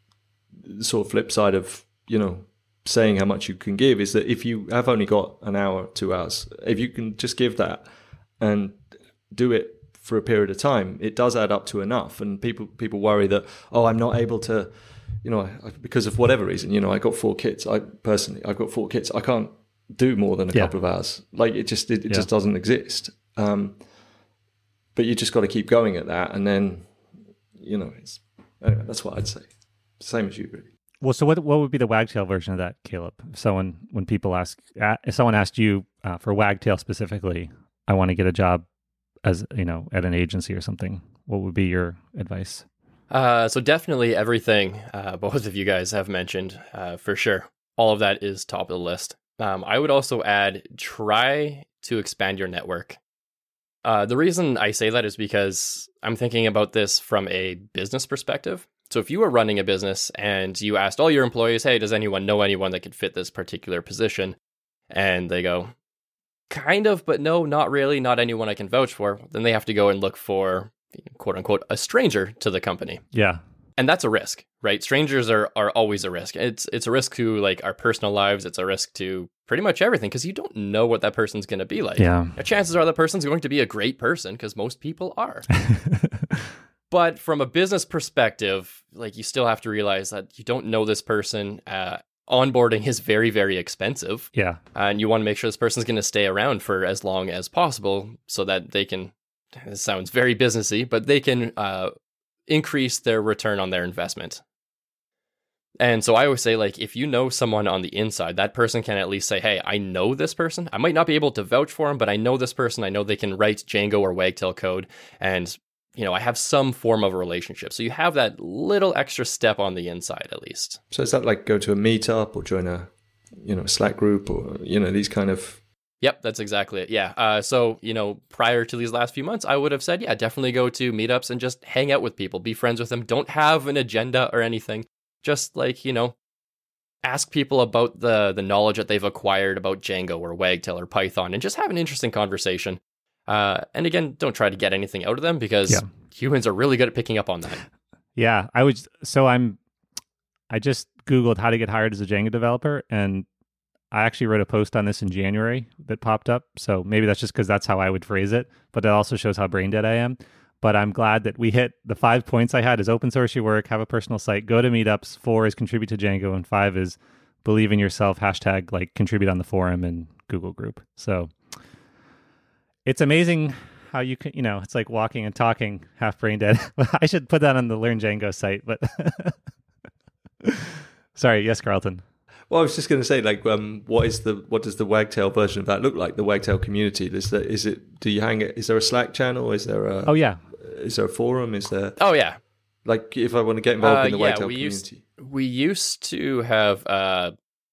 the sort of flip side of, you know, saying how much you can give is that if you have only got an hour, two hours, if you can just give that and do it for a period of time, it does add up to enough. And people people worry that, oh, I'm not able to, you know, because of whatever reason, you know, I got four kids. I personally, I've got four kids. I can't do more than a yeah. couple of hours. Like it just, it, it yeah. just doesn't exist. Um, but you just got to keep going at that. And then, you know, it's, anyway, that's what I'd say. Same as you, really. Well, so what what would be the Wagtail version of that, Caleb? If someone, when people ask, if someone asked you uh, for Wagtail specifically, I want to get a job as, you know, at an agency or something, what would be your advice? Uh, so definitely everything uh, both of you guys have mentioned, uh, for sure. All of that is top of the list. Um, I would also add, try to expand your network. Uh, the reason I say that is because I'm thinking about this from a business perspective. So if you were running a business and you asked all your employees, hey, does anyone know anyone that could fit this particular position? And they go, kind of, but no, not really, not anyone I can vouch for. Then they have to go and look for, quote unquote, a stranger to the company. Yeah. And that's a risk, right? Strangers are are always a risk. It's it's a risk to like our personal lives. It's a risk to pretty much everything, because you don't know what that person's going to be like. Yeah. Now, chances are that person's going to be a great person, because most people are. But from a business perspective, like, you still have to realize that you don't know this person. Uh, onboarding is very, very expensive. Yeah. And you want to make sure this person's going to stay around for as long as possible so that they can, this sounds very businessy, but they can uh, increase their return on their investment. And so I always say, like, if you know someone on the inside, that person can at least say, hey, I know this person. I might not be able to vouch for them, but I know this person. I know they can write Django or Wagtail code. And you know, I have some form of a relationship. So you have that little extra step on the inside, at least. So is that like go to a meetup or join a, you know, Slack group, or, you know, these kind of... Yep, that's exactly it. Yeah. Uh, so, you know, prior to these last few months, I would have said, yeah, definitely go to meetups and just hang out with people, be friends with them. Don't have an agenda or anything. Just like, you know, ask people about the the knowledge that they've acquired about Django or Wagtail or Python, and just have an interesting conversation. Uh, and again, don't try to get anything out of them, because yeah. humans are really good at picking up on that. Yeah, I would. So I'm. I just Googled how to get hired as a Django developer, and I actually wrote a post on this in January that popped up. So maybe that's just because that's how I would phrase it. But it also shows how brain dead I am. But I'm glad that we hit the five points I had is open source your work, have a personal site, go to meetups. Four is contribute to Django. And five is believe in yourself, hashtag like contribute on the forum and Google group. So it's amazing how you can, you know, it's like walking and talking half brain dead. I should put that on the Learn Django site, but sorry. Yes, Carlton. Well, I was just going to say, like, um, what is the what does the Wagtail version of that look like? The Wagtail community is that is it? Do you hang it? Is there a Slack channel? Is there a? Oh yeah. Is there a forum? Is there? Oh yeah. Like, if I want to get involved uh, in the yeah, Wagtail we community, used, we used to have uh,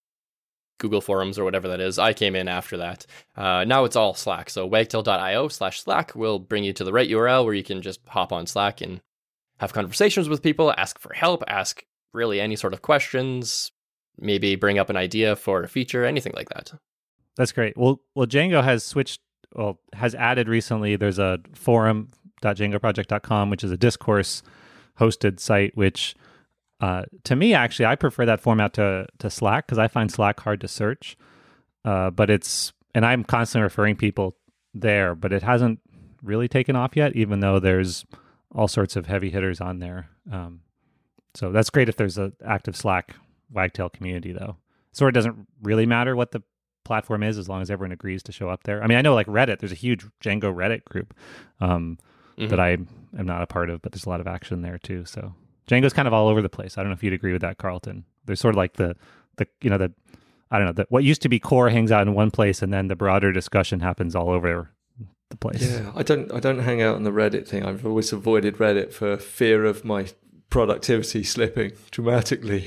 Google Forums or whatever that is. I came in after that. Uh, now it's all Slack. So wagtail.io slash Slack will bring you to the right U R L where you can just hop on Slack and have conversations with people, ask for help, ask really any sort of questions, maybe bring up an idea for a feature, anything like that. That's great. Well, well, Django has switched, well, has added recently. There's a forum dot django project dot com, which is a discourse hosted site, which uh, to me, actually, I prefer that format to, to Slack because I find Slack hard to search. Uh, but it's, and I'm constantly referring people there, but it hasn't really taken off yet, even though there's all sorts of heavy hitters on there. Um, so that's great if there's an active Slack Wagtail community, though. So it doesn't really matter what the platform is as long as everyone agrees to show up there. I mean, I know like Reddit, there's a huge Django Reddit group um, mm-hmm. that I am not a part of, but there's a lot of action there too. So Django's kind of all over the place. I don't know if you'd agree with that, Carlton. There's sort of like the, the you know, the, I don't know, the, what used to be core hangs out in one place and then the broader discussion happens all over the place. Yeah, I don't, I don't hang out on the Reddit thing. I've always avoided Reddit for fear of my productivity slipping dramatically.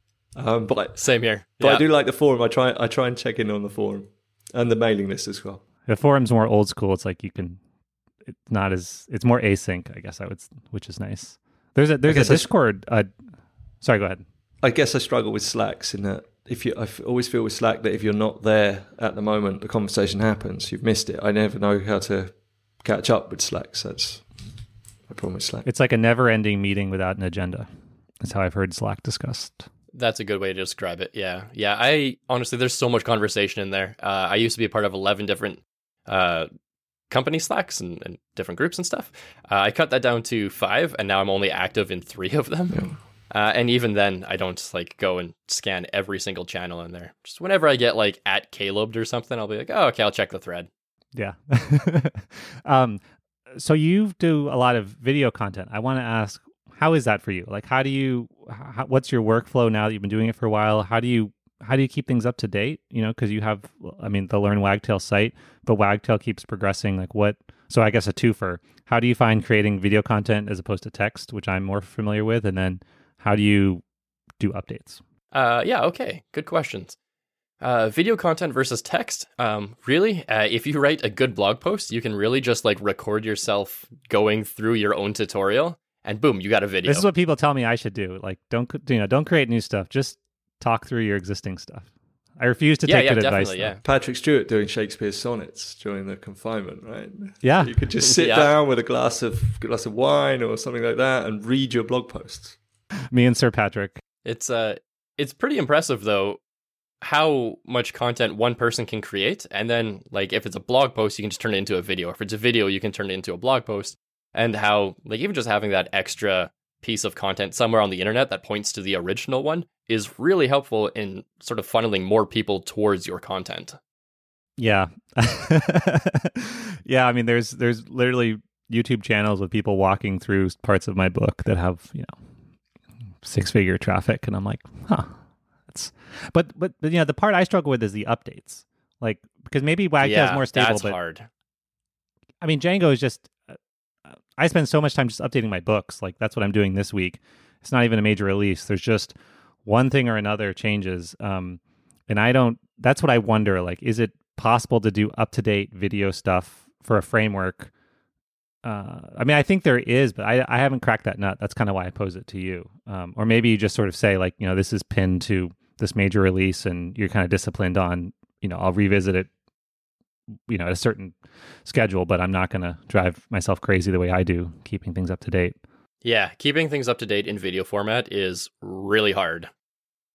Um, but I, same here. But yeah. I do like the forum. I try, I try and check in on the forum and the mailing list as well. The forum's more old school. It's like you can, it's not as, it's more async, I guess I would, which is nice. There's a there's a Discord. Uh, sorry, go ahead. I guess I struggle with Slacks in that if you, I always feel with Slack that if you're not there at the moment the conversation happens, you've missed it. I never know how to catch up with Slacks. That's my problem with Slack. It's like a never-ending meeting without an agenda. That's how I've heard Slack discussed. That's a good way to describe it. Yeah, yeah. I honestly, there's so much conversation in there. Uh, I used to be a part of eleven different uh, company Slacks and, and different groups and stuff. Uh, I cut that down to five, and now I'm only active in three of them. Yeah. Uh, and even then, I don't like go and scan every single channel in there. Just whenever I get like at Caleb or something, I'll be like, oh, okay, I'll check the thread. Yeah. um, so you do a lot of video content. I want to ask, how is that for you? Like, how do you? How, what's your workflow now that you've been doing it for a while? How do you? How do you keep things up to date? You know, because you have, I mean, the Learn Wagtail site, but Wagtail keeps progressing. Like what? So I guess a twofer. How do you find creating video content as opposed to text, which I'm more familiar with? And then how do you do updates? Uh, yeah, okay. Good questions. Uh, video content versus text. Um, really, uh, if you write a good blog post, you can really just like record yourself going through your own tutorial and boom, you got a video. This is what people tell me I should do. Like, don't, you know, don't create new stuff. Just talk through your existing stuff. I refuse to yeah, take yeah, good definitely, advice. Yeah. Patrick Stewart doing Shakespeare's sonnets during the confinement, right? Yeah. You could just sit yeah. down with a glass of glass of wine or something like that and read your blog posts. Me and Sir Patrick. It's uh, it's pretty impressive though, how much content one person can create, and then like if it's a blog post, you can just turn it into a video. If it's a video, you can turn it into a blog post, and how like even just having that extra piece of content somewhere on the internet that points to the original one is really helpful in sort of funneling more people towards your content. Yeah. Yeah, I mean there's there's literally YouTube channels with people walking through parts of my book that have, you know, six-figure traffic, and I'm like, huh. That's but but, but you know, the part I struggle with is the updates. Like because maybe Wagtail yeah, is more stable, that's but hard. I mean Django is just I spend so much time just updating my books. Like that's what I'm doing this week. It's not even a major release. There's just one thing or another changes. Um, and I don't, that's what I wonder. Like, is it possible to do up-to-date video stuff for a framework? Uh, I mean, I think there is, but I, I haven't cracked that nut. That's kind of why I pose it to you. Um, or maybe you just sort of say like, you know, this is pinned to this major release and you're kind of disciplined on, you know, I'll revisit it, you know, at a certain schedule, but I'm not going to drive myself crazy the way I do, keeping things up to date. Yeah, keeping things up to date in video format is really hard.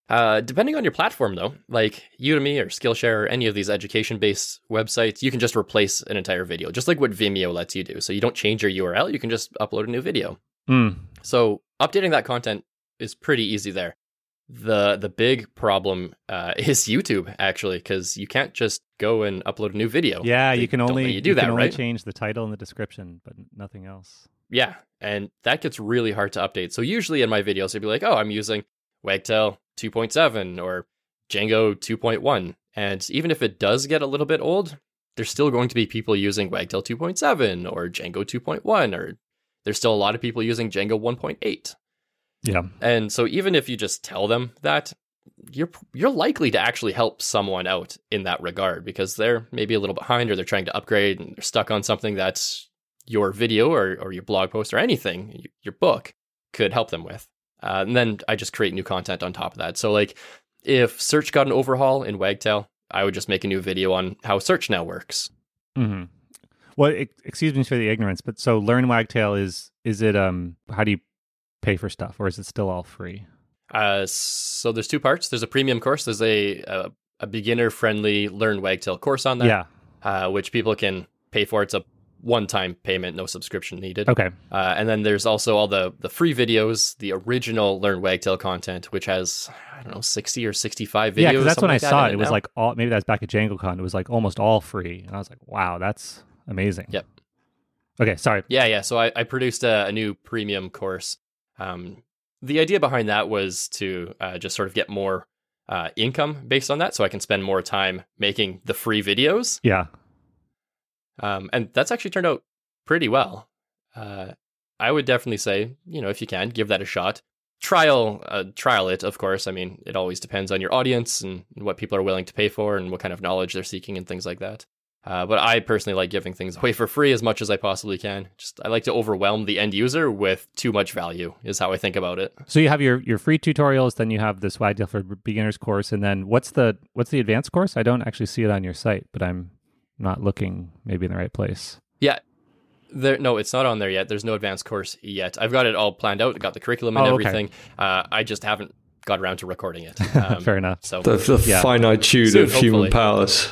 Uh, depending on your platform, though, like Udemy or Skillshare or any of these education-based websites, you can just replace an entire video, just like what Vimeo lets you do. So you don't change your U R L, you can just upload a new video. Mm. So updating that content is pretty easy there. The the big problem uh, is YouTube, actually, because you can't just go and upload a new video. Yeah, They you can don't only let you do you that, can only right? change the title and the description, but nothing else. Yeah, and that gets really hard to update. So usually in my videos, I'd be like, oh, I'm using Wagtail two point seven or Django two point one. And even if it does get a little bit old, there's still going to be people using Wagtail two point seven or Django two point one, or there's still a lot of people using Django one point eight. Yeah. And so even if you just tell them that, you're you're likely to actually help someone out in that regard, because they're maybe a little behind, or they're trying to upgrade and they're stuck on something that's your video or, or your blog post or anything, your book could help them with. Uh, and then I just create new content on top of that. So like if search got an overhaul in Wagtail, I would just make a new video on how search now works. Mm-hmm. Well, it, excuse me for the ignorance, but so Learn Wagtail is, is it, um, how do you pay for stuff, or is it still all free? Uh, so there's two parts. There's a premium course. There's a, a, a beginner-friendly Learn Wagtail course on that, Yeah. uh, which people can pay for. It's a one-time payment, no subscription needed. Okay. Uh, and then there's also all the the free videos, the original Learn Wagtail content, which has, I don't know, sixty or sixty-five videos. Yeah, because that's when something I like that saw in it. It was now. like all, maybe that's back at DjangoCon. It was like almost all free. And I was like, wow, that's amazing. Yep. Okay, sorry. Yeah, yeah. So I, I produced a, a new premium course. Um, the idea behind that was to uh, just sort of get more uh, income based on that, so I can spend more time making the free videos. Yeah. Um, and that's actually turned out pretty well. Uh, I would definitely say, you know, if you can, give that a shot. Trial, uh, trial it, of course. I mean, it always depends on your audience and what people are willing to pay for and what kind of knowledge they're seeking and things like that. Uh, but I personally like giving things away for free as much as I possibly can. Just I like to overwhelm the end user with too much value, is how I think about it. So you have your, your free tutorials, then you have this Wagtail for Beginners course, and then what's the what's the advanced course? I don't actually see it on your site, but I'm not looking maybe in the right place. Yeah. There, no, it's not on there yet. There's no advanced course yet. I've got it all planned out. I got the curriculum and Oh, okay. everything. Uh, I just haven't got around to recording it. Um, Fair enough. So The, the Yeah. finitude Soon, of human hopefully. powers.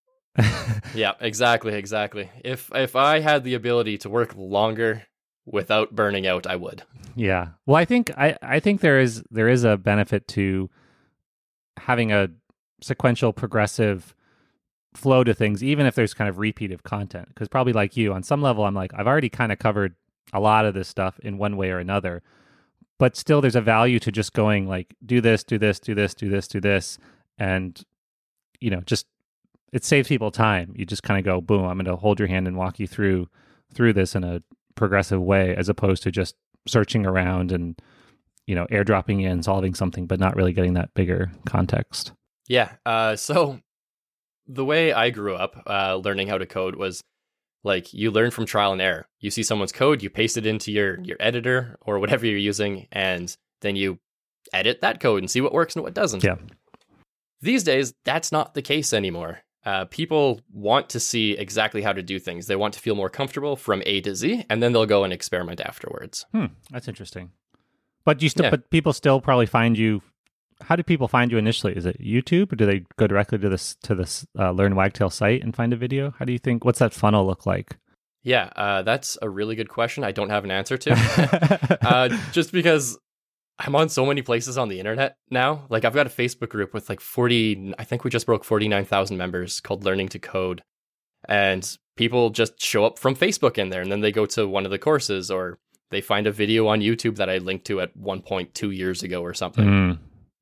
yeah, exactly, exactly. If if I had the ability to work longer without burning out, I would. Yeah. Well, I think I, I think there is there is a benefit to having a sequential, progressive flow to things, even if there's kind of repeat of content. Because probably like you, on some level, I'm like, I've already kind of covered a lot of this stuff in one way or another. But still, there's a value to just going like, do this, do this, do this, do this, do this, and you know, just it saves people time. You just kind of go, boom, I'm going to hold your hand and walk you through through this in a progressive way, as opposed to just searching around and, you know, airdropping in, solving something, but not really getting that bigger context. Yeah. Uh, so the way I grew up uh, learning how to code was like you learn from trial and error. You see someone's code, you paste it into your your editor or whatever you're using, and then you edit that code and see what works and what doesn't. Yeah. These days, that's not the case anymore. Uh, people want to see exactly how to do things. They want to feel more comfortable from A to Z, and then they'll go and experiment afterwards. Hmm, that's interesting. But you still, Yeah. but people still probably find you. How do people find you initially? Is it YouTube, or do they go directly to this to this uh, Learn Wagtail site and find a video? How do you think? What's that funnel look like? Yeah, uh, that's a really good question. I don't have an answer to. uh, just because I'm on so many places on the internet now. Like I've got a Facebook group with like forty, I think we just broke forty-nine thousand members called Learning to Code. And people just show up from Facebook in there, and then they go to one of the courses, or they find a video on YouTube that I linked to at one point two years ago or something. Mm.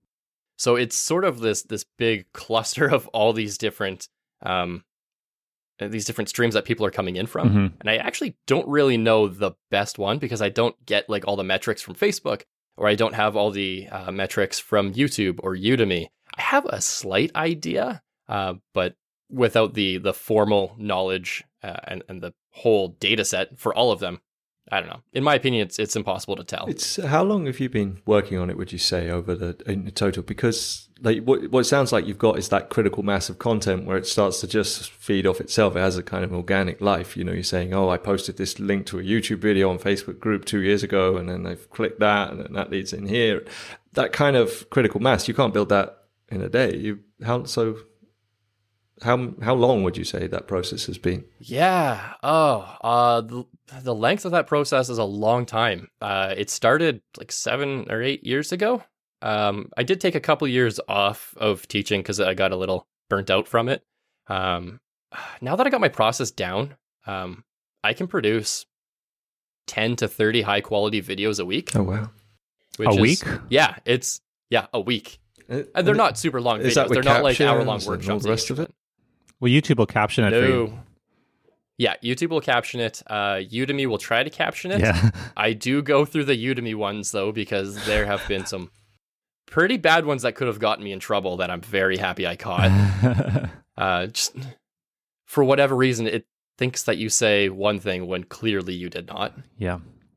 So it's sort of this this big cluster of all these different um, these different streams that people are coming in from. Mhm. And I actually don't really know the best one because I don't get like all the metrics from Facebook, or I don't have all the uh, metrics from YouTube or Udemy. I have a slight idea, uh, but without the the formal knowledge uh, and, and the whole data set for all of them, I don't know. In my opinion, it's it's impossible to tell. It's how long have you been working on it? Would you say over the in total? Because like what what it sounds like you've got is that critical mass of content where it starts to just feed off itself. It has a kind of organic life. You know, you're saying, oh, I posted this link to a YouTube video on Facebook group two years ago, and then they've clicked that, and then that leads in here. That kind of critical mass, you can't build that in a day. You how so? How how long would you say that process has been? Yeah. Oh, uh, the, the length of that process is a long time. Uh, it started like seven or eight years ago. Um, I did take a couple years off of teaching because I got a little burnt out from it. Um, now that I got my process down, um, I can produce ten to thirty high quality videos a week. Oh, wow. A is, week? Yeah, it's, yeah, a week. Uh, And they're not super long is videos. that with They're not like captions hour long and workshops. all the rest of it? Well, YouTube will caption it for you. No. Yeah, YouTube will caption it. Uh, Udemy will try to caption it. Yeah. I do go through the Udemy ones, though, because there have been some pretty bad ones that could have gotten me in trouble that I'm very happy I caught. uh, just for whatever reason, it thinks that you say one thing when clearly you did not. Yeah.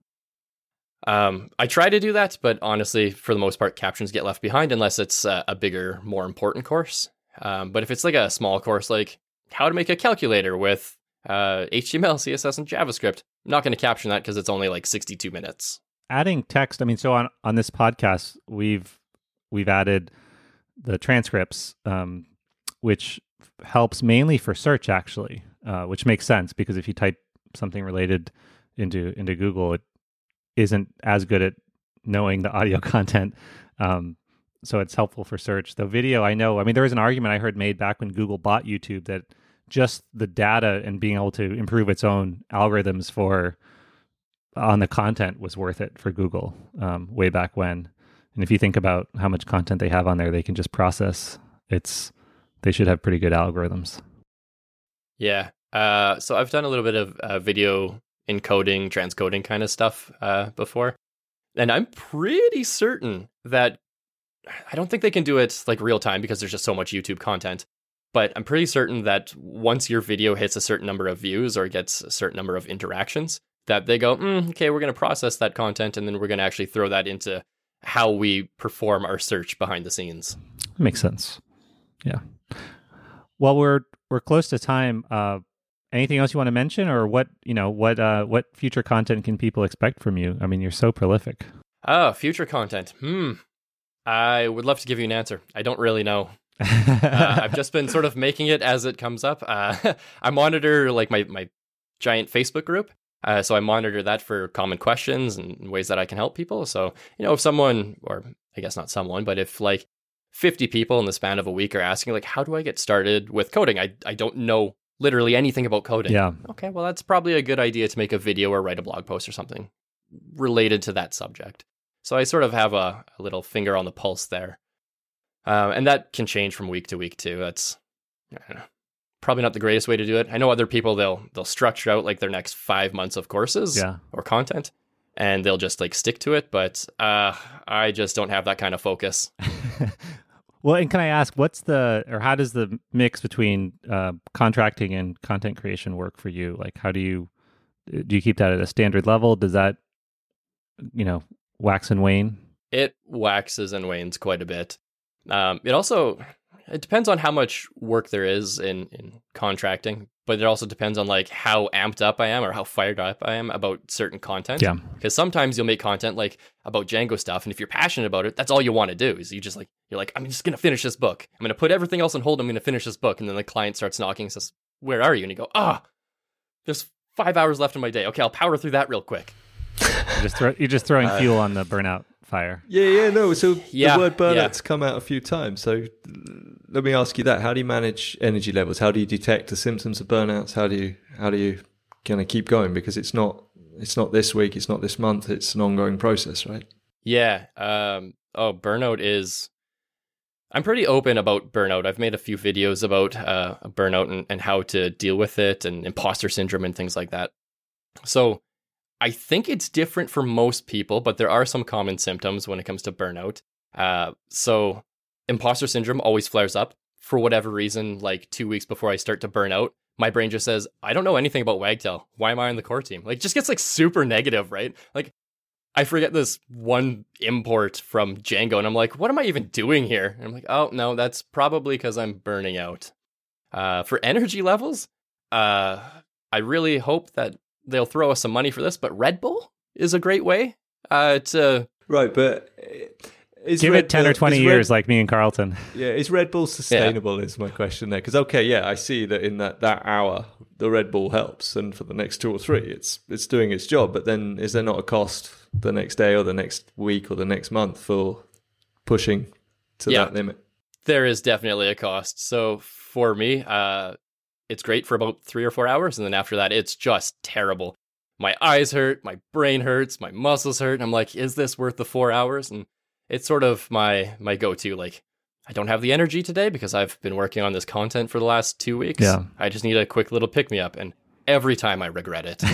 Um, I try to do that, but honestly, for the most part, captions get left behind unless it's a, a bigger, more important course. Um, but if it's like a small course, like how to make a calculator with uh, H T M L, C S S, and JavaScript, I'm not going to caption that because it's only like sixty-two minutes. Adding text, I mean, so on, on this podcast, we've we've added the transcripts, um, which helps mainly for search, actually, uh, which makes sense because if you type something related into into Google, it isn't as good at knowing the audio content. Um, so it's helpful for search. The video, I know, I mean, there was an argument I heard made back when Google bought YouTube that just the data and being able to improve its own algorithms for on the content was worth it for Google um, way back when. And if you think about how much content they have on there, they can just process. It's they should have pretty good algorithms. Yeah. Uh, so I've done a little bit of uh, video encoding, transcoding kind of stuff uh, before. And I'm pretty certain that I don't think they can do it like real time because there's just so much YouTube content. But I'm pretty certain that once your video hits a certain number of views or gets a certain number of interactions, that they go, mm, okay, we're going to process that content and then we're going to actually throw that into how we perform our search behind the scenes. Makes sense. Yeah. Well, we're we're close to time. Uh, anything else you want to mention, or what you know what uh, what future content can people expect from you? I mean, you're so prolific. Oh, future content. Hmm. I would love to give you an answer. I don't really know. uh, I've just been sort of making it as it comes up. Uh, I monitor like my, my giant Facebook group. Uh, so I monitor that for common questions and ways that I can help people. So, you know, if someone, or I guess not someone, but if like fifty people in the span of a week are asking like, how do I get started with coding? I, I don't know literally anything about coding. Yeah. Okay, well, that's probably a good idea to make a video or write a blog post or something related to that subject. So I sort of have a, a little finger on the pulse there. Um, and that can change from week to week too. That's I don't know, probably not the greatest way to do it. I know other people, they'll they'll structure out like their next five months of courses yeah. or content, and they'll just like stick to it. But uh, I just don't have that kind of focus. Well, and can I ask, what's the, or how does the mix between uh, contracting and content creation work for you? Like, how do you, do you keep that at a standard level? Does that, you know, wax and wane? It waxes and wanes quite a bit. Um, it also, it depends on how much work there is in, in contracting, but it also depends on like how amped up I am or how fired up I am about certain content. Yeah. Because sometimes you'll make content like about Django stuff, and if you're passionate about it, that's all you want to do is you just like, you're like, I'm just going to finish this book. I'm going to put everything else on hold. I'm going to finish this book. And then the client starts knocking and says, where are you? And you go, ah, oh, there's five hours left in my day. Okay, I'll power through that real quick. You're just, throw, you're just throwing uh, fuel on the burnout fire. Yeah, yeah, no. So yeah, the word burnout's yeah. come out a few times. So let me ask you that: how do you manage energy levels? How do you detect the symptoms of burnouts? How do you how do you kind of keep going? Because it's not it's not this week, it's not this month. It's an ongoing process, right? Yeah. Um, oh, burnout is. I'm pretty open about burnout. I've made a few videos about uh, burnout and, and how to deal with it, and imposter syndrome and things like that. So. I think it's different for most people, but there are some common symptoms when it comes to burnout. Uh, so imposter syndrome always flares up for whatever reason, like two weeks before I start to burn out. my brain just says, I don't know anything about Wagtail. Why am I on the core team? Like, just gets like super negative, right? Like, I forget this one import from Django, and I'm like, what am I even doing here? And I'm like, oh, no, that's probably because I'm burning out. Uh, for energy levels, uh, I really hope that they'll throw us some money for this, but Red Bull is a great way uh, to... Right, but... Is Give Red it ten Bull, or twenty years Red, like me and Carlton. Yeah, is Red Bull sustainable yeah. is my question there. Because, okay, yeah, I see that in that, that hour, the Red Bull helps. And for the next two or three, it's it's doing its job. But then is there not a cost the next day or the next week or the next month for pushing to yeah, that limit? There is definitely a cost. So for me, uh, it's great for about three or four hours. And then after that, it's just terrible. My eyes hurt, my brain hurts, my muscles hurt. I'm like, is this worth the four hours? And it's sort of my my go-to. Like, I don't have the energy today because I've been working on this content for the last two weeks. Yeah. I just need a quick little pick-me-up, and every time I regret it.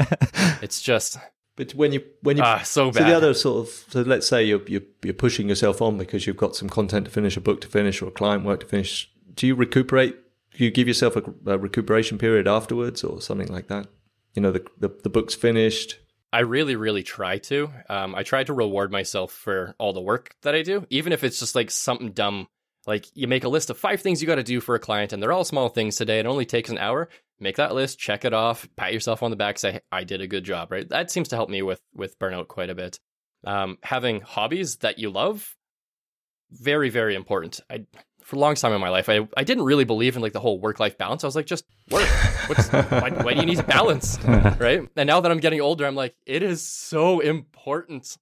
It's just... But when you... when you ah, so bad. So the other sort of... So let's say you're, you're, you're pushing yourself on because you've got some content to finish, a book to finish, or a client work to finish. Do you recuperate? Do you give yourself a, a recuperation period afterwards or something like that? You know, the the, the book's finished... I really, really try to. Um, I try to reward myself for all the work that I do, even if it's just like something dumb. Like, you make a list of five things you got to do for a client, and they're all small things today. It only takes an hour. Make that list, check it off, pat yourself on the back, say, I did a good job, right? That seems to help me with, with burnout quite a bit. Um, having hobbies that you love, very, very important. I... For a long time in my life, I, I didn't really believe in like the whole work-life balance. I was like, just work. What's, why, why do you need to balance, right? And now that I'm getting older, I'm like, it is so important.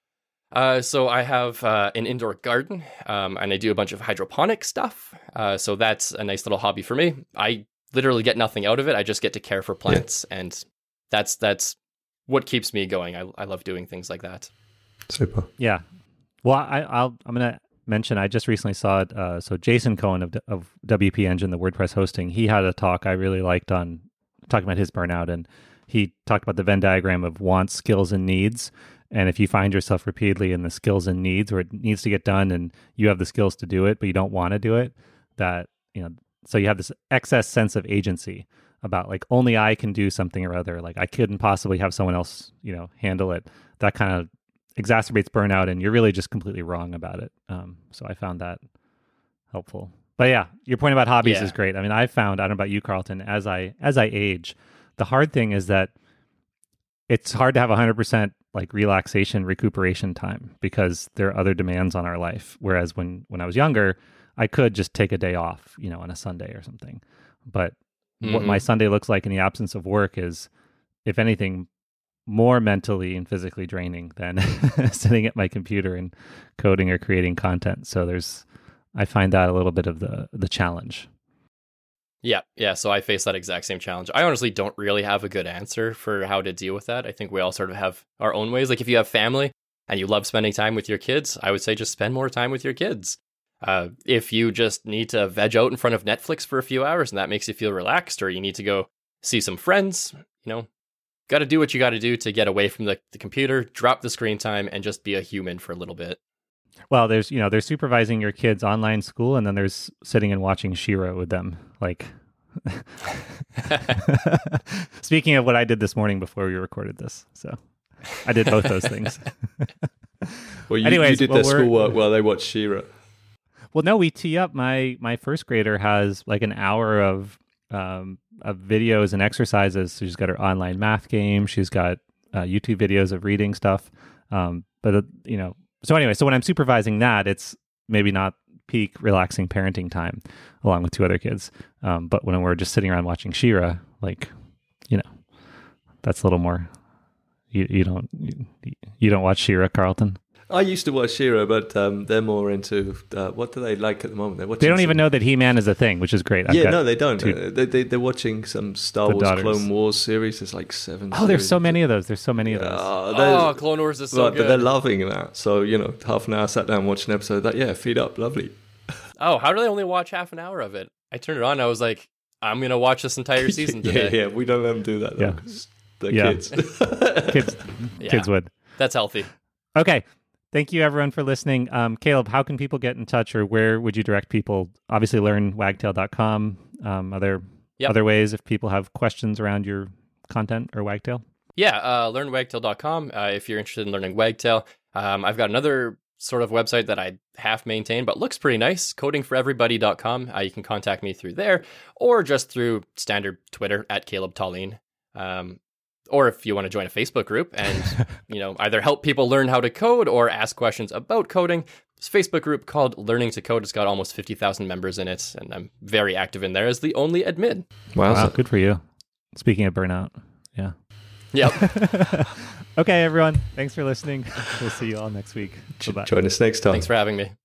Uh, so I have uh, an indoor garden, um, and I do a bunch of hydroponic stuff. Uh, so that's a nice little hobby for me. I literally get nothing out of it. I just get to care for plants, yeah. and that's that's what keeps me going. I I love doing things like that. Super. Yeah. Well, I, I'll I'm gonna. mention I just recently saw it. Uh, so Jason Cohen of, of W P Engine, the WordPress hosting, he had a talk I really liked on talking about his burnout, and he talked about the Venn diagram of wants, skills, and needs. And if you find yourself repeatedly in the skills and needs, where it needs to get done, and you have the skills to do it, but you don't want to do it, that you know, so you have this excess sense of agency about like only I can do something or other. Like I couldn't possibly have someone else, you know, handle it. That kind of exacerbates burnout, and you're really just completely wrong about it. Um, so I found that helpful. But yeah, your point about hobbies yeah. is great. I mean, I found, I don't know about you, Carlton, as I as I age, the hard thing is that it's hard to have one hundred percent like relaxation, recuperation time because there are other demands on our life. Whereas when when I was younger, I could just take a day off, you know, on a Sunday or something. But mm-hmm. what my Sunday looks like in the absence of work is, if anything, more mentally and physically draining than sitting at my computer and coding or creating content. So there's, I find that a little bit of the the challenge. Yeah, yeah. So I face that exact same challenge. I honestly don't really have a good answer for how to deal with that. I think we all sort of have our own ways. Like if you have family and you love spending time with your kids, I would say just spend more time with your kids. Uh, if you just need to veg out in front of Netflix for a few hours and that makes you feel relaxed, or you need to go see some friends, you know, got to do what you got to do to get away from the, the computer, drop the screen time, and just be a human for a little bit. Well, there's, you know, there's supervising your kids' online school, and then there's sitting and watching She-Ra with them. Like, speaking of what I did this morning before we recorded this. So I did both those things. Well, you, Anyways, you did well, their schoolwork while they watched She-Ra. Well, no, we tee up. My, my first grader has like an hour of um, of videos and exercises. So she's got her online math game. She's got uh, YouTube videos of reading stuff. Um, but, uh, you know, so anyway, so when I'm supervising that, it's maybe not peak relaxing parenting time along with two other kids. Um, but when we're just sitting around watching She-Ra, like, you know, that's a little more, you, you don't, you, you don't watch She-Ra, Carlton? I used to watch She-Ra, but um, they're more into uh, what do they like at the moment? They're watching they don't some... even know that He-Man is a thing, which is great. I've yeah, got no, they don't. two... Uh, they, they they're watching some Star Wars daughters. Clone Wars series. There's like seven. Oh, there's series. so many of those. There's so many of those. Uh, oh, Clone Wars is so right, good. But they're loving that. So you know, half an hour sat down watching an episode. That yeah, feed up, lovely. Oh, how do they only watch half an hour of it? I turned it on. I was like, I'm gonna watch this entire season today. yeah, yeah, we don't let them do that though, because they're yeah. kids. kids, yeah. kids would. That's healthy. Okay. Thank you, everyone, for listening. Um, Caleb, how can people get in touch, or where would you direct people? Obviously, learn wagtail dot com. Um, are there Yep. Other ways if people have questions around your content or Wagtail? Yeah, uh, learn wagtail dot com uh, if you're interested in learning Wagtail. Um, I've got another sort of website that I half maintain, but looks pretty nice, coding for everybody dot com. Uh, you can contact me through there or just through standard Twitter at Caleb Tallien. Um, or if you want to join a Facebook group and, you know, either help people learn how to code or ask questions about coding, this Facebook group called Learning to Code. It's got almost fifty thousand members in it, and I'm very active in there as the only admin. Wow, wow good for you. Speaking of burnout, yeah. Yep. Okay, everyone. Thanks for listening. We'll see you all next week. Bye-bye. Join us next time. Thanks for having me.